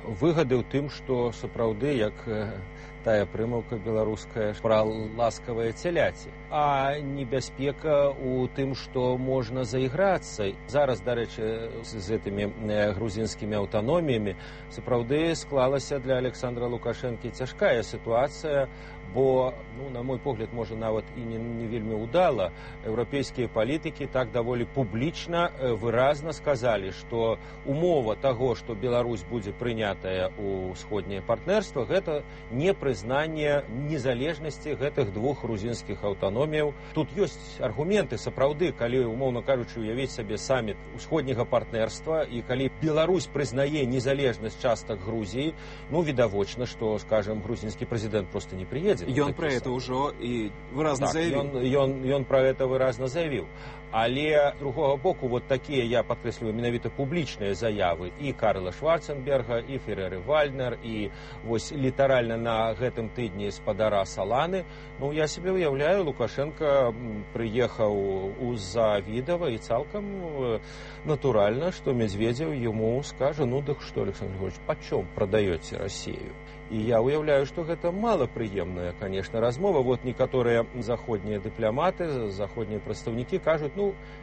выгады ў тым, што сапраўды, як тая прымаўка беларуская пра ласкавае цяляці. А небяспека ў тым, што можна заіграцца. Зараз, дарэчы, з гэтымі грузінскімі аўтаноміямі сапраўды склалася для Александра Лукашэнкі цяжкая сітуацыя, бо, на мой погляд, можа, нават і не вельмі ўдала, еўрапейскія палітыкі так даволі публічна, выразна сказалі, што умова таго, што Беларусь будзе прынятая ў усходняе партнерства, гэта не прызнанне незалежнасці гэтых двух грузінскіх аўтаноміяў. Тут ёсць аргументы, сапраўды, калі, умоўна кажучы, уявіць сабе саміт усходняга партнерства, і калі Беларусь прызнае незалежнасць частак Грузіі, відавочна, што, скажем, грузінскі прэзідэнт проста не прыедзе. Ён пра гэта ўжо і выразна заявіў. Ён пра гэта выразна заявіў. Але, з другога боку, такія, я падкрэсліваю, менавіта публічныя заявы і Карла Шварценберга, і Фереры Вальнер, і вось літаральна на гэтым тыдні спадара Саланы. Я себе уяўляю, Лукашенко прыехаў у Завідава, і цалкам натуральна, што Медведзев яму скажа: дык што, Александр Григорьевич, пачом прадаёце Расію? І я уяўляю, што гэта малапрыемная, конечно, размова. Некаторыя заходнія дыпламаты, заходнія прадстаўнікі кажуць,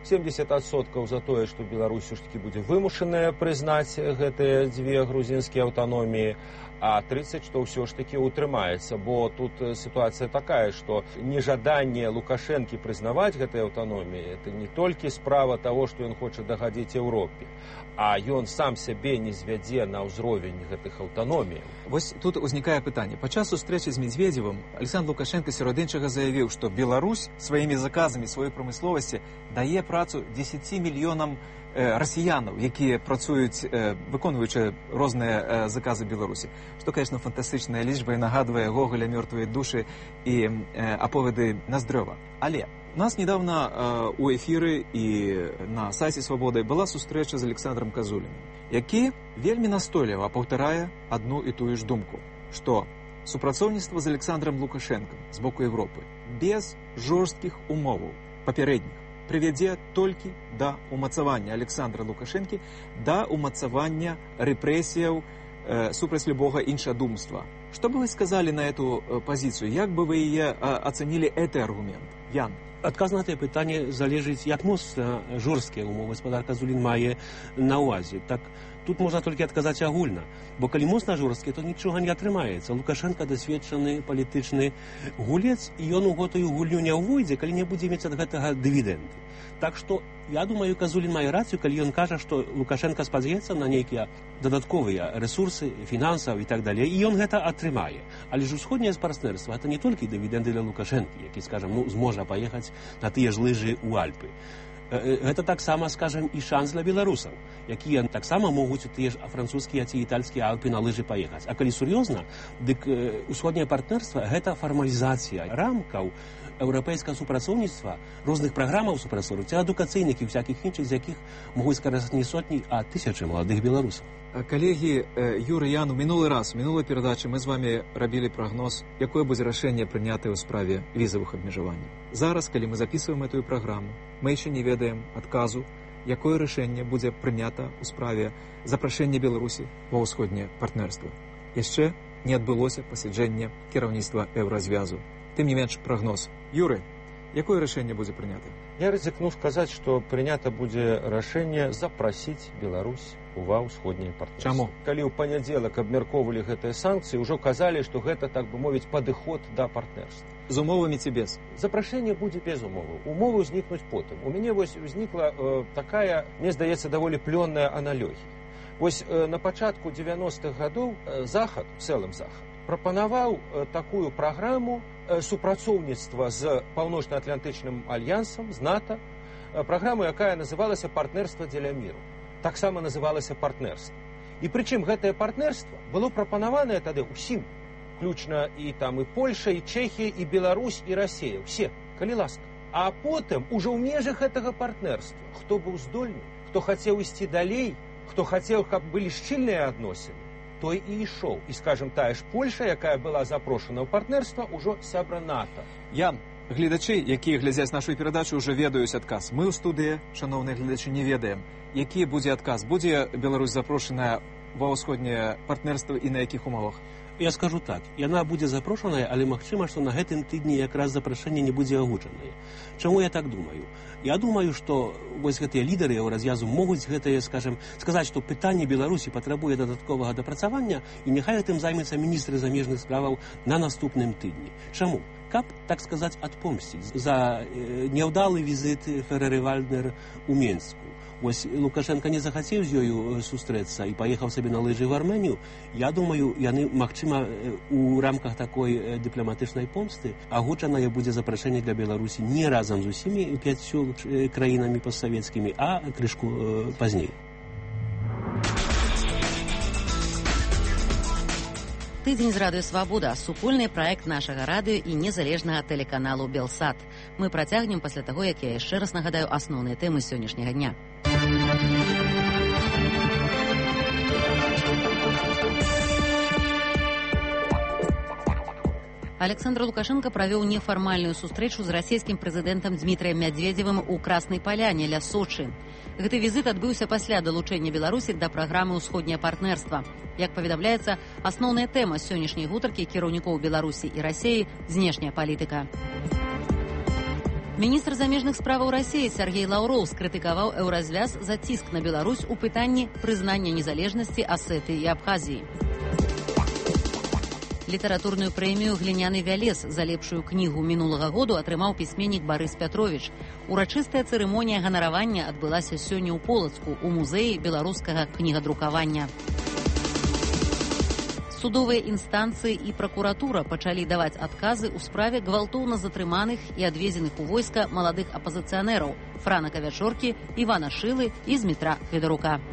70% за тое, што Беларусь ўсё-такі будзе вымушаная прызнаць гэтыя дзве грузінскія аўтаноміі, а 30%, што ўсё ж такі ўтрымаецца. Бо тут сітуацыя такая, што нежаданне Лукашэнкі прызнаваць гэтыя аўтаноміі, это не толькі справа таго, што ён хоча дагадзіць Еўропе, а ён сам сябе не звядзе на ўзровень гэтых аўтаноміяў. Вось тут узнікае пытанне. Падчас сустрэчы з Медведзевым Александр Лукашенко сярод іншага заявіў, што Беларусь сваімі заказамі сваёй прамысловасці дае працу 10 мільёнам расіянаў, якія працуюць, выконваючы розныя заказы Беларусі. Што, конечно, фантастычная лічба і нагадвае Гоголя «Мёртвыя душы» і аповеды Наздрёва. Але у нас недавно у эфіры і на сайце «Свабоды» была сустрэча з Александром Казуліным, які вельмі настойліва паўтарае адну і тую ж думку, што супрацоўніцтва з Александром Лукашэнкам з боку Европы без жорсткіх умоваў папярэдніх прывядзе толькі да умацавання Александра Лукашэнкі, да умацавання рэпрэсіяў супраць любога іншадумства. Што бы вы сказали на эту позицию? Як бы вы яе ацанілі гэты аргумент? Ян. Адказ на гэтае пытанне залежыць, як моцна жорсткія умовы гаспадар Казулін мае на ўвазе. Так тут можна толькі адказаць агульна, бо калі моцна жорсткі, то нічога не атрымаецца. Лукашенко дасведчаны палітычны гулец, і ён у гэтую гульню не ўвойдзе, калі не будзе мець ад гэтага дывідэнды. Так што, я думаю, Казулін мае рацыю, калі ён кажа, што Лукашенко спадзяецца на нейкія дадатковыя рэсурсы, фінансаў і так далей, і ён гэта атрымае. Але ж усходняе партнерства — гэта не толькі дывідэнды для Лукашэнкі, які, скажам, зможа паехаць на тыя ж лыжы ў Альпы. Гэта таксама, скажем, і шанс для беларусаў, якія таксама могуць у тыя ж французскія ці італьскія Альпы на лыжы паехаць. А калі сур'ёзна, дык усходняе партнерства — гэта фармалізацыя рамкаў еўрапейскага супрацоўніцтва, розных праграмаў супрацоўніцтва, адукацыйных і всякіх іншых, з якіх могуць скарыстаць не сотні, а тысячы маладых беларусаў. Калегі, Юра, Ян, у мінулы раз, у мінулай перадачы мы з вами рабілі прагноз, якое будзе рашэнне прынятае ў справе візавых абмежаванняў. Зараз, калі мы записываем эту праграму, мы яшчэ не ведаем адказу, якое рашэнне будзе прынята ў справе запрашэння Беларусі ва ўсходняе партнерства. Яшчэ не адбылося пасяджэнне кіраўніцтва Еўразвязу. Тым не менш, прагноз. Юры, якое рашэнне будзе прынята? Я рызыкну сказаць, што прынята будзе рашэнне запрасіць Беларусь ва ўсходняе партнерства. Чаму? Калі ў панядзелак абмяркоўвалі гэтыя санкцыі, ўжо казалі, што гэта, так бы мовіць, падыход да партнерства. З умовамі ці без? Запрашэнне будзе без умоваў. Умовы ўзнікнуць потым. У мяне вось узнікла такая, мне здаецца, даволі плённая аналогія. Вось на пачатку 90-х гадоў Захад, в цэлым Захад, прапанаваў такую праграму супрацоўніцтва з Паўночна-Атлантычным альянсам, з НАТО, праграму, якая называлася «Партнерства дзеля міру». Таксама называлася партнерства. І прычым гэтае партнерства было прапанаванае тады ўсім, включна і там і Польша, і Чэхія, і Беларусь, і Расія, усе, калі ласка. А потым ужо ў межах гэтага партнерства, хто быў здольны, хто хацеў ісці далей, хто хацеў, каб былі шчыльныя адносіны, той і ішоў. І, скажем, тая ж Польша, якая была запрошана ў партнерства, ужо сябра НАТО. Ян, гледачы, якія глядзяць нашу перадачу, ўжо ведаюць адказ. Мы ў студыі, шаноўныя гледачы, не ведаем, які будзе адказ. Будзе Беларусь запрошаная ва ўсходняе партнерства і на якіх умовах? Я скажу так, яна будзе запрошаная, але магчыма, што на гэтым тыдні якраз запрашэнне не будзе агучанае. Чаму я так думаю? Я думаю, што вось гэтыя лідары еўраз'язу могуць гэтае, скажем, сказаць, што пытанне Беларусі патрабуе дадатковага дапрацавання, і няхай гэтым займецца міністры замежных справаў на наступным тыдні. Чаму? Каб, так сказаць, адпомсціць за няўдалы візіт Ферэры Вальднер у Менску. Вось Лукашенко не захацеў з ёю сустрэцца і паехаў сабе на лыжы в Арменію. Я думаю, яны, магчыма, у рамках такой дыпламатычнай помсты агучанае будзе запрашэнне для Беларусі не разам з усімі 5 краінамі постсавецкімі, а крышку пазней. Тыдзень з радыё «Свабода» – супольны праект нашага радыё і незалежнага тэлеканалу «Белсат». Мы працягнем пасля таго, як я яшчэ раз нагадаю асноўныя тэмы сённяшняга дня. Александр Лукашенко правёў нефармальную сустрэчу з расійскім прэзідэнтам Дмітраем Мядзведзевым у Краснай Паляне ля Сочы. Гэты візіт адбыўся пасля далучэння Беларусі да праграмы «Усходняе партнерства». Як паведамляецца, асноўная тэма сённяшняй гутаркі кіраўнікоў Беларусі і Расіі – знешняя палітыка. Міністр замежных справаў Расіі Сергей Лаўроў скрытыкаваў еўразвяз за ціск на Беларусь у пытанні прызнання незалежнасці Асетыі і Абхазіі. Літаратурную прэмію «Гліняны вялез» за лепшую кнігу мінулага году атрымаў пісьменнік Барыс Пятровіч. Урачыстая цырымонія ганаравання адбылася сёння ў Полацку у музеі беларускага кнігадрукавання. Судовыя інстанцыі і пракуратура пачалі даваць адказы ў справе гвалтоўна затрыманых і адвезеных у войска маладых апазіцыянераў Франа Кавячоркі, Івана Шылы і Змітра Федарука.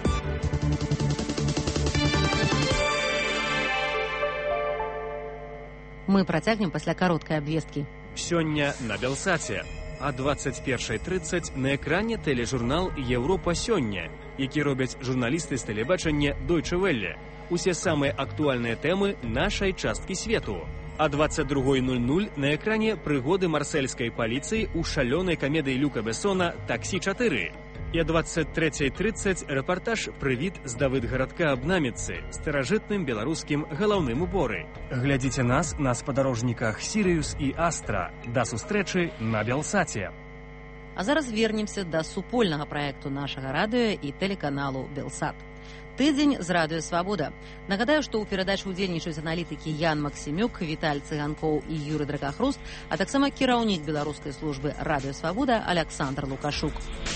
Мы працягнем пасля кароткай абвесткі. Сёння на Белсаце. А 21:30 на экране тэлежурнал «Еўропа сёння», які робяць журналісты з тэлебачання Deutsche Welle. Усе самыя актуальныя тэмы нашай часткі свету. А 22:00 на экране прыгоды марсельскай паліцыі ў шалёнай камедыі Люка Бессона «Таксі 4». І о 23:30 рэпартаж «Прывід з Давыдгарадка аб наміцы» старажытным беларускім галаўным уборы. Глядзіце нас на спадарожніках «Сірыус» і «Астра». Да сустрэчы на Белсаце. А зараз вернемся да супольнага праекту нашага радыё і тэлеканалу «Белсат». Тыдзень з радыё «Свабода». Нагадаю, што ў перадачы ўдзельнічаюць аналітыкі Ян Максімюк, Віталь Цыганкоў і Юры Дракахруст, а таксама кіраўнік беларускай службы радыё «Свабода» Александр Лукашук.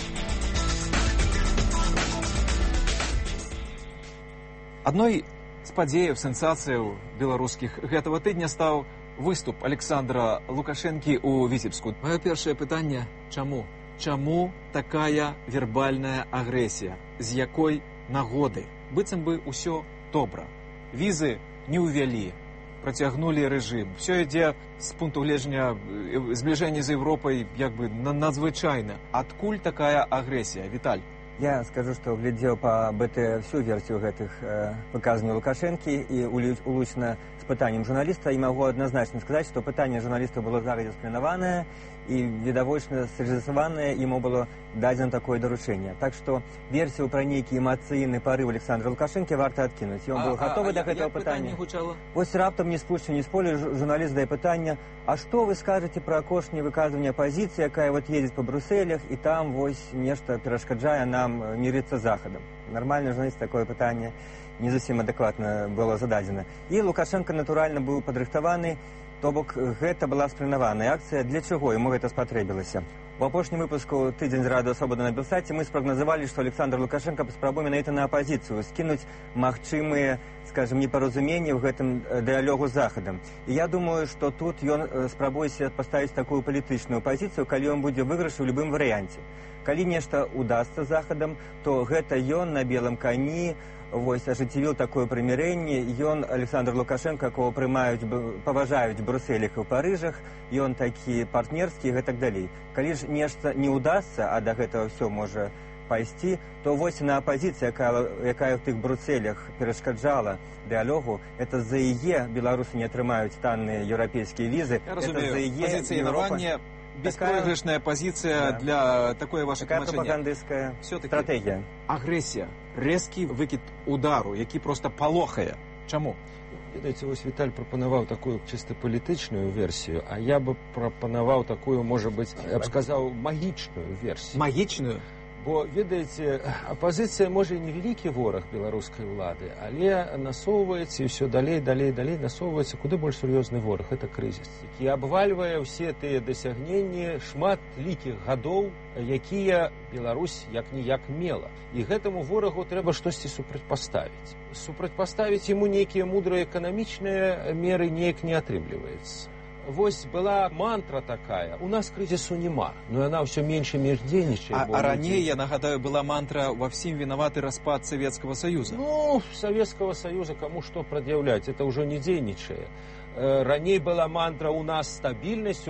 Адной з падзеяў, сенсацыяў беларускіх гэтага тыдня стаў выступ Александра Лукашэнкі ў Віцебску. Маё першае пытанне – чаму? Чаму такая вербальная агрэсія? З якой нагоды? Быццам бы ўсё добра. Візы не ўвялі, працягнулі рэжым. Всё ідзе з пункту гледжання збліжэння з Еўропай як бы надзвычайна. Адкуль такая агрэсія? Віталь? Я скажу, что глядел по БТ всю версию этих выказаний Лукашенки и улучшено с пытанием журналиста, и могу однозначно сказать, что пытание журналиста было заранее спланованное и видовочно срежиссированное, ему было дадено такое доручение. Так что версию про некий эмоциональный порыв Александра Лукашенки варто откинуть. И он был готовый до этого пытания. Вот раптом не спущу, не спорю, журналист дает пытание, а что вы скажете про кошни выказывания оппозиции, якая вот едет по Брюсселях, и там вось нечто перешкоджая нам мириться с Заходом. Нормальный журналист такое пытание не совсем адекватно было зададено. И Лукашенко натурально был подрыхтованы, то бок гэта была спланаваная акцыя. Для чаго ему гэта спатрэбілася? У апошнім выпуску «Тыдзень з радыё «Свабода» на Белсаце» мы спрагназавалі, што Александр Лукашенко паспрабуе менавіта на апазіцыю скінуць магчымыя, скажем, непаразуменні ў гэтым дыялогу з Захадам. І я думаю, што тут ён спрабуе себе паставіць такую палітычную пазіцыю, калі ён будзе выйгрыш у любым варыянце. Калі нешта удасца Захадам, то гэта ён на белым кані вось ажыццявіў такое прымірэнне. Ён, Александр Лукашенко, кого паважаюць в Брюсселях і ў Парыжах, ён такі партнерскі і гэтак далей. Калі ж нешта не удасца, а да гэтага ўсё можа пайсці, то вось на апазіцыя, якая ў тых Брюсселях перашкаджала дыялогу, это за яе беларусы не атрымаюць танныя еўрапейскія візы. Я разумею, пазіцыянаванне, беспроигрышная позиция для такой вашей пропагандистская стратегия. Агрессия. рэзкі выкід удару, які проста палохае. Чаму? Ведаеце, вось Віталь прапанаваў такую чыста палітычную версію, а я бы прапанаваў такую, можа быць, я б сказаў, магічную версію. Магічную? Бо, ведаеце, апазіцыя, можа, і невялікі вораг беларускай улады, але насоўваецца, і ўсё далей насоўваецца куды больш сур'ёзны вораг. Гэта крызіс, які абвальвае ўсе тыя дасягненні шматлікіх гадоў, якія Беларусь як-ніяк мела. І гэтаму ворагу трэба штосьці супрацьпаставіць. Супрацьпаставіць яму нейкія мудрыя эканамічныя меры неяк не атрымліваецца. Вось была мантра такая, у нас крызісу няма, но яна ўсё менш і менш дзейнічае. А раней, я нагадаю, была мантра «Во всем виноваты распад Советского Союза». Ну, Советского Союза кому что предъявлять, это уже не дзейнічае. Раней была мантра «У нас стабильность»,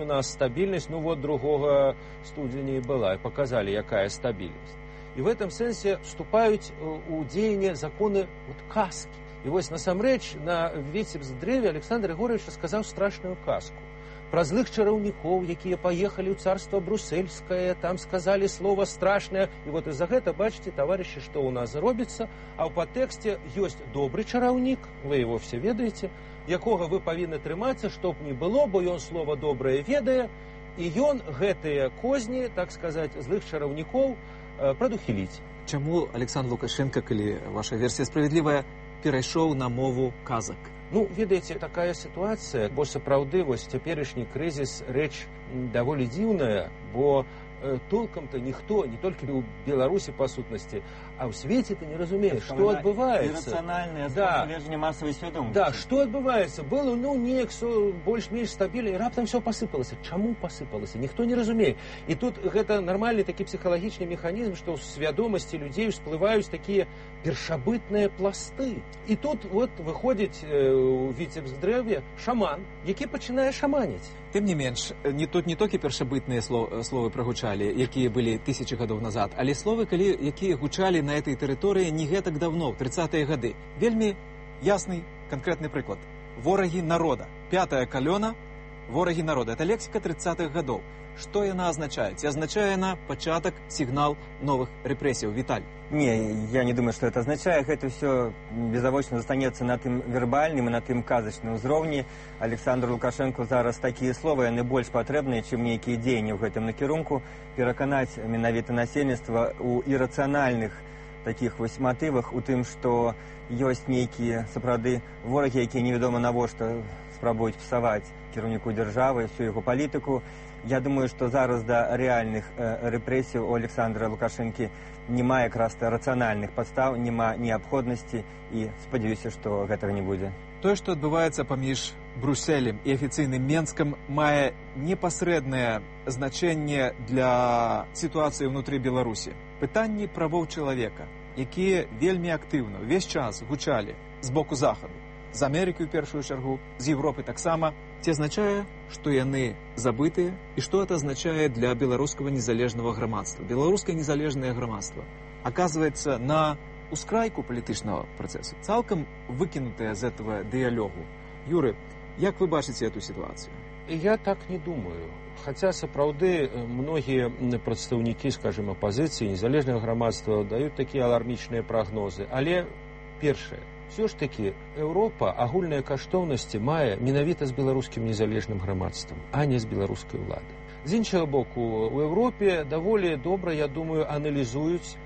ну вот другого студзеня і была, і показали, якая стабильность. И в этом сенсе вступаюць у дзеянне законы вот казки. І вось насамрэч на Віцебск-дрэве Александр Григорьевич сказаў страшную казку пра злых чараўнікоў, якія паехалі ў царства брусельскае, там сказалі слова страшнае. І вот из-за гэта, бачыце, таварышы, што ў нас робіцца, а ў падтэксце ёсць добры чараўнік, вы его все ведаеце, якога вы павінны трымацца, што б ні было, бо ён слова добрае ведае, і ён гэтыя козні, так сказаць, злых чараўнікоў прадухіліць. Чаму Александр Лукашенко, калі ваша версія справядлівая, перайшоў на мову казак? Ну, ведаеце, такая сітуацыя, бо сапраўды вось цяперашні крызіс рэч даволі дзіўная, бо толкам-то ніхто, не толькі ў Беларусі па сутнасці, а ў свеце-то не разумее, што адбываецца. Иррациональное способствование массовой свядомости. Да, што адбываецца? Было, ну, неяк больш-менш стабільна, і раптам все пасыпалася. Чаму пасыпалася? Ніхто не разумее. І тут гэта нармальны такі псіхалагічны механізм, што ў свядомасці людзей всплываюць такія першабытныя пласты. І тут вот выходзіць у Віцебск-дрэве шаман, які пачынае шаманіць. Тым не менш, тут не толькі першабытныя словы прагучалі, якія былі тысячы гадоў назад, але словы, якія гучалі на этой тэрыторыі не гэтак давно, в 30-е гады. Вельмі ясны канкрэтны прыклад. Ворагі народа. 5-я калёна, ворагі народа. Это лексіка 30-х гадоў. Што яна азначае? Ці азначае яна пачатак, сігнал новых рэпрэсіяў? Віталь? Не, я не думаю, что это означает. Это все безавочна застанецца на тым вербальным і на тым казачным узроўні. Александру Лукашенку зараз такія словы, яны больш патрэбныя, чым нейкія дзеянні ў гэтым накірунку. Пераканаць менавіта насельніцтва ў ірацыянальных такіх вось матывах, у тым, што ёсць нейкія сапраўды ворагі, якія невядома навошта спрабуюць псаваць кіраўніку дзяржавы, всю яго палітыку. Я думаю, што зараз да рэальных рэпрэсіяў у Александра Лукашэнкі няма якраз рацыянальных падстаў, няма неабходнасці, і спадзяюся, што гэтага не будзе. Тое, што адбываецца паміж Брусселем і афіцыйным Менскам, мае непасрэднае значэнне для сітуацыі ўнутры Беларусі. Пытанні правоў чалавека, якія вельмі актыўна ўвесь час гучалі з боку захаду, з Амерыкі ў першую чаргу, з Европы таксама, ці азначае, што яны забытыя, і што это азначае для беларускага незалежнага грамадства. Беларускае незалежнае грамадства оказывается на ускрайку палітычнага працэсу, цалкам выкінутае з этого дыялогу. Юры, як вы бачыце эту сітуацыю? Я так не думаю. Хаця сапраўды многія прадстаўнікі, скажем, апазіцыі, незалежнага грамадства даюць такія алармічныя прагнозы. Але першае, все ж таки Еўропа агульныя каштоўнасці мае менавіта з беларускім незалежным грамадствам, а не з беларускай улады. З іншага боку, у Еўропе даволі добра, я думаю, аналізуюць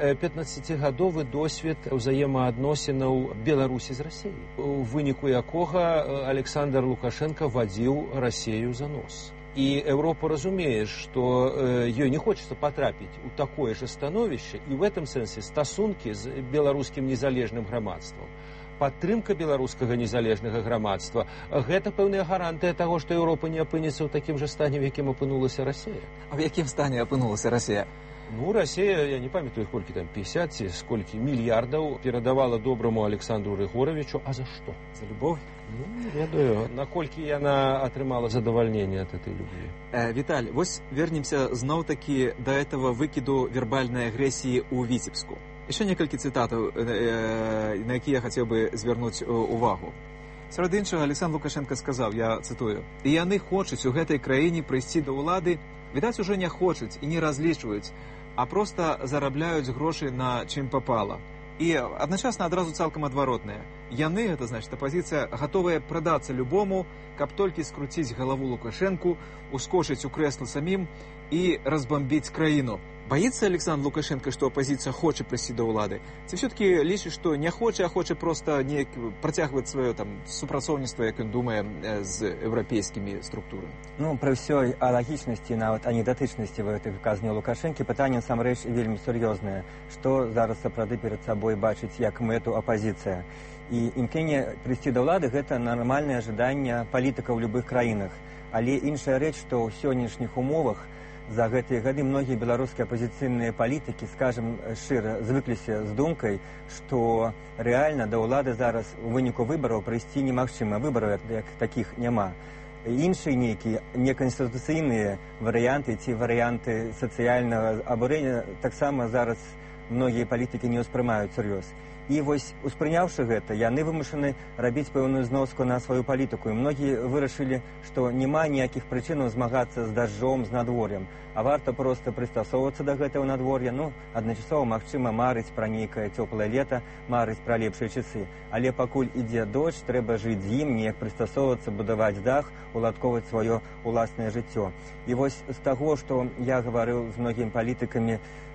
15-гадовы досвед ўзаемаадносінаў Беларусі з Расіяй, у выніку якога Александр Лукашенко вадзіў Расію за нос. І Еўропа разумее, што ёй не хочется патрапіць у такое же становішча, і в этом сэнсе стасункі з беларускім незалежным грамадствам, падтрымка беларускага незалежнага грамадства, гэта пэўная гарантыя таго, што Еўропа не апынецца ў такім жа стане, в якім апынулася Расія. А в якім стане апынулася Расія? Ну, Расія, я не памятаю, колькі там, 50 ці сколькі мільярдаў перадавала добраму Александру Григоровичу. А за што? За любовь? Ну, не ведаю, наколькі яна атрымала задавальненне ад этой любви. Віталь, вось вернемся зноў-такі да этого выкіду вербальнай агрэсіі ў Віцебску. Яшчэ некалькі цытатаў, на якія я хацеў бы звярнуць увагу. Сярод іншага, Александр Лукашенко сказаў, я цытую, «І яны хочуць у гэтай краіне прыйсці да ўлады, відаць, ужо не хочуць і не разлічваюць, а проста зарабляюць грошы на чым папала. і адначасна адразу цалкам адваротная. Яны, гэта значыць, апазіцыя гатовая прадацца любому, каб толькі скруціць галаву Лукашэнку, ускочыць у крэсла самім і разбамбіць краіну. Боится Александр Лукашенко, что оппозиция хочет прийти до влады? Ці все-таки лишь, что не хочет, а хочет просто не протягивать свое там супрацоўніцтва, як он думае, з еўрапейскімі структурамі? Ну, при всей алагічнасці, нават анекдотычнасці в гэтых выказанняў Лукашэнкі, пытанне насамрэч вельмі сур'ёзнае. Што зараз сапраўды перад сабой бачыць як мэту апозіцыя? І імкненне прыйсці да ўлады – гэта нармальнае жаданне палітыкаў у любых краінах. Але іншая рэч, што ў сённяшніх умовах за гэтыя гады многія беларускія апозіцыйныя палітыкі, скажем шчыра, звыкліся з думкай, што рэальна да ўлады зараз у выніку выбараў прыйсці немагчыма. Выбараў як такіх няма. Іншыя нейкія неканстытуцыйныя варыянты ці варыянты сацыяльнага абурэння таксама зараз многія палітыкі не ўспрымаюць сур'ёз. І вось, успрыняўшы гэта, яны вымушаны рабіць пэўную зноску на сваю палітыку. І многія вырашылі, што няма ніякіх прычынаў змагацца з дажджом, з надвор'ем, а варта проста прыстасоўвацца да гэтага надвор'я, ну, адначасова, магчыма, марыць пра нейкае цёплае лета, марыць пра лепшыя часы. Але пакуль ідзе дождж, трэба жыць з ім, неяк прыстасоўвацца, будаваць дах, уладкоўваць сваё ўласнае жыццё. І вось з таго, што я гаварыў з многімі палітыкамі,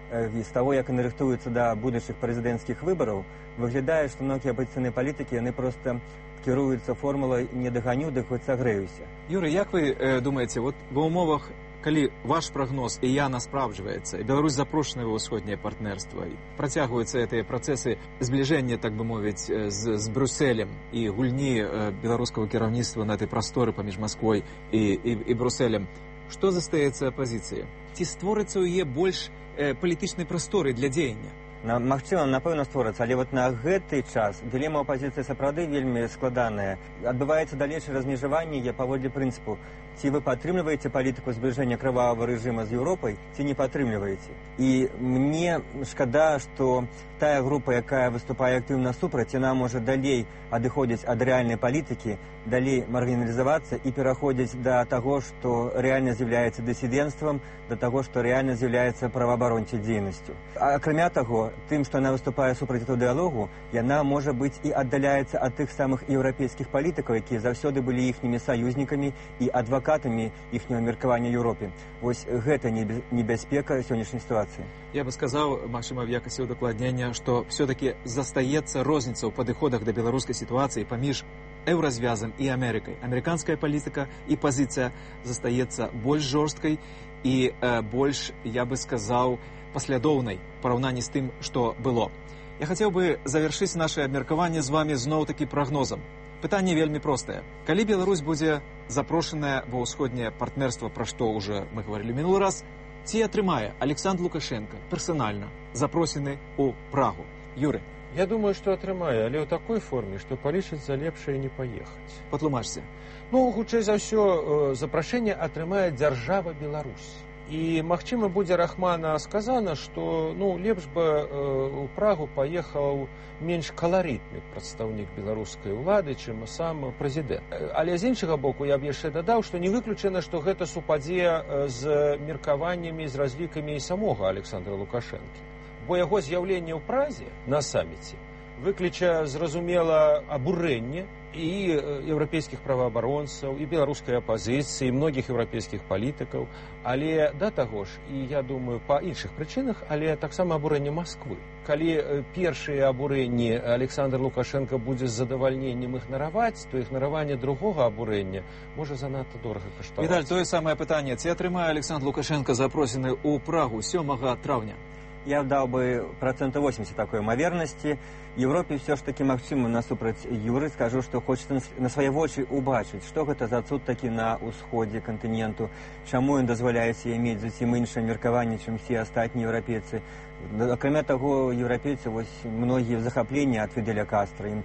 з таго, як яны рыхтуюцца да будучых прэзідэнцкіх выбараў, выглядае, што многія апозіцыйныя палітыкі, яны проста кіруюцца формулай «не даганю, дык хоць сагрэюся». Юрый, як вы думаеце, вот ва ўмовах, калі ваш прагноз і яна спраўджваецца, і Беларусь запрошана ва ўсходняе партнерства, і працягваюцца гэтыя працэсы збліжэння, так бы мовіць, з Брюсселем і гульні беларускага кіраўніцтва на этой прасторы паміж Масквой і Брюсселем, што застаецца апозіцыяй? Ці створыцца ў яе больш палітычнай прасторы для дзеяння? Магчыма, напэўна, створыцца, але вот на гэты час дылема апозіцыі сапраўды вельмі складаная. Адбываецца далейшае размежаванне яе паводле прынцыпу. Ці вы падтрымліваеце палітыку збліжэння крывавага рэжыма з Еўропай, ці не падтрымліваеце. І мне шкада, што тая група, якая выступае актыўна супраць, яна можа далей адыходзіць ад рэальнай палітыкі, далей маргіналізавацца і пераходзіць да таго, што рэальна з'яўляецца дысідэнцтвам, да таго, што рэальна з'яўляецца праваабарончай дзейнасцю. Акрамя таго, тым, што яна выступае супраць этого дыялогу, яна, можа быць, і аддаляецца ад тых самых еўрапейскіх палітыкаў, якія заўсёды былі іхнімі саюзнікамі і адвакатамі іхняго меркавання ў Еўропе. Вось гэта небяспека сённяшняй сітуацыі. Я бы сказаў, магчыма, в якасці удакладнення, што все-таки застаецца розніца ў падыходах да беларускай сітуацыі паміж еўразвязам і Амерыкай. Амерыканская палітыка і пазіцыя застаецца больш жорсткай і больш, я бы сказаў, паслядоўнай параўнанні з тым, што было. Я хацеў бы завяршыць наше абмеркаванне з вами зноў-такі прагнозам. Пытанне вельмі простае. Калі Беларусь будзе запрошаная ва ўсходняе партнерства, пра што ўжо мы гаварылі мінулы раз, ці атрымае Александр Лукашенко персанальна запросены ў Прагу? Юрый. Я думаю, што атрымае, але ў такой форме, што палічыць за лепшае не паехаць. Патлумачце. Ну, хутчэй за ўсё, запрашэнне атрымае дзяржава Беларусь. І, магчыма, будзе Рахмана сказана, што, ну, лепш бы у Прагу паехаў менш каларытны прадстаўнік беларускай улады, чым сам прэзідэнт. Але з іншага боку, я б яшчэ дадаў, што не выключана, што гэта супадзе з меркаваннямі, з разлікамі і самога Александра Лукашэнкі. Бо яго з'яўленне ў Празе на саміце выкліча, зразумела, абурэнне і еўрапейскіх праваабаронцаў, і беларускай апазіцыі, і многіх еўрапейскіх палітыкаў, але да таго ж, і я думаю, па іншых прычынах, але таксама абурэнне Масквы. Калі першыя абурэнні Александр Лукашенко будзе з задавальненнем ігнараваць, то ігнараванне другога абурэння можа занадта дорага каштаваць. Віталь, тое самае пытанне. Ці атрымае Александр Лукашенко запросены ў Прагу 7 траўня? Я даў бы 80% такой імавернасці. Еўропе ўсё ж такі магчыма насупраць Юры, скажу, што хочацца на свае вочы ўбачыць, што гэта за цуд такі на ўсходзе кантыненту, чаму ён дазваляе сабе мець зусім іншае меркаванне, чым все астатнія еўрапейцы. Акрамя таго, еўрапейцы, вось многія захапленні ад Фідэля Кастра, ім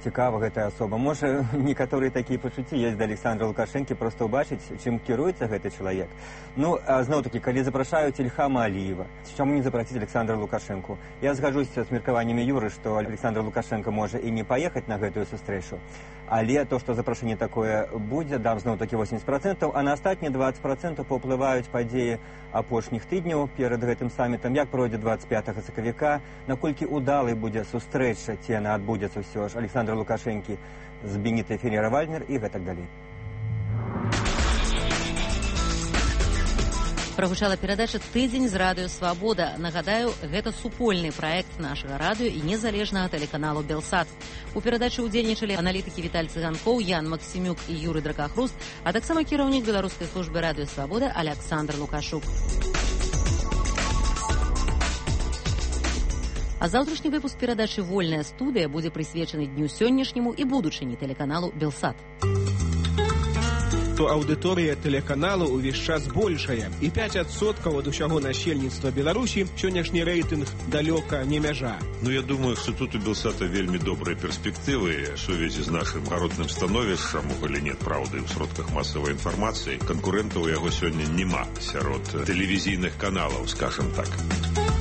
цікава гэтая асоба. Можа, некаторыя такія пачуцці ёсць да Александра Лукашэнкі, проста ўбачыць, чым кіруецца гэты чалавек. Ну, зноў-такі, калі запрашаюць Ільхама Аліева, чаму не запрасіць Александра Лукашэнку? Я згаджуся з меркаваннямі Юры, што Александр Лукашенко можа і не паехаць на гэтую сустрэчу, але то, што запрашэнне такое будзе, дам зноў-такі 80%, а на астатнія 20% паўплываюць падзеі апошніх тыдняў перад гэтым самітам, як пройдзе 25 сакавіка, наколькі удалай будзе сустрэча, ці яна адбудзецца ўсё ж Александра Лукашэнкі з Бенітай Феррера-Вальнер і гэтак далей. Прагучала перадача «Тыдзень з радыё Свабода». Нагадаю, гэта супольны праект нашага радыё і незалежнага тэлеканалу «Белсат». У перадачы ўдзельнічалі аналітыкі Віталь Цыганкоў, Ян Максімюк і Юры Дракахруст, а таксама кіраўнік беларускай службы радыё Свабода Александр Лукашук. А заўтрашні выпуск перадачы «Вольная студыя» будзе прысвечаны дню сённяшняму і будучыні тэлеканалу «Белсат». То аўдыторыя тэлеканалу ўвесь час большая, і 5% ад усяго насельніцтва Беларусі сённяшні рэйтынг далёка не мяжа. Ну, я думаю, што тут у Белсата вельмі добрыя перспектывы сувязі з нашым гаротным становішчам у галіне праўды ў сродках масавай інфармацыі. Канкурэнтаў у яго сёння няма сярод тэлевізійных каналаў, скажам так.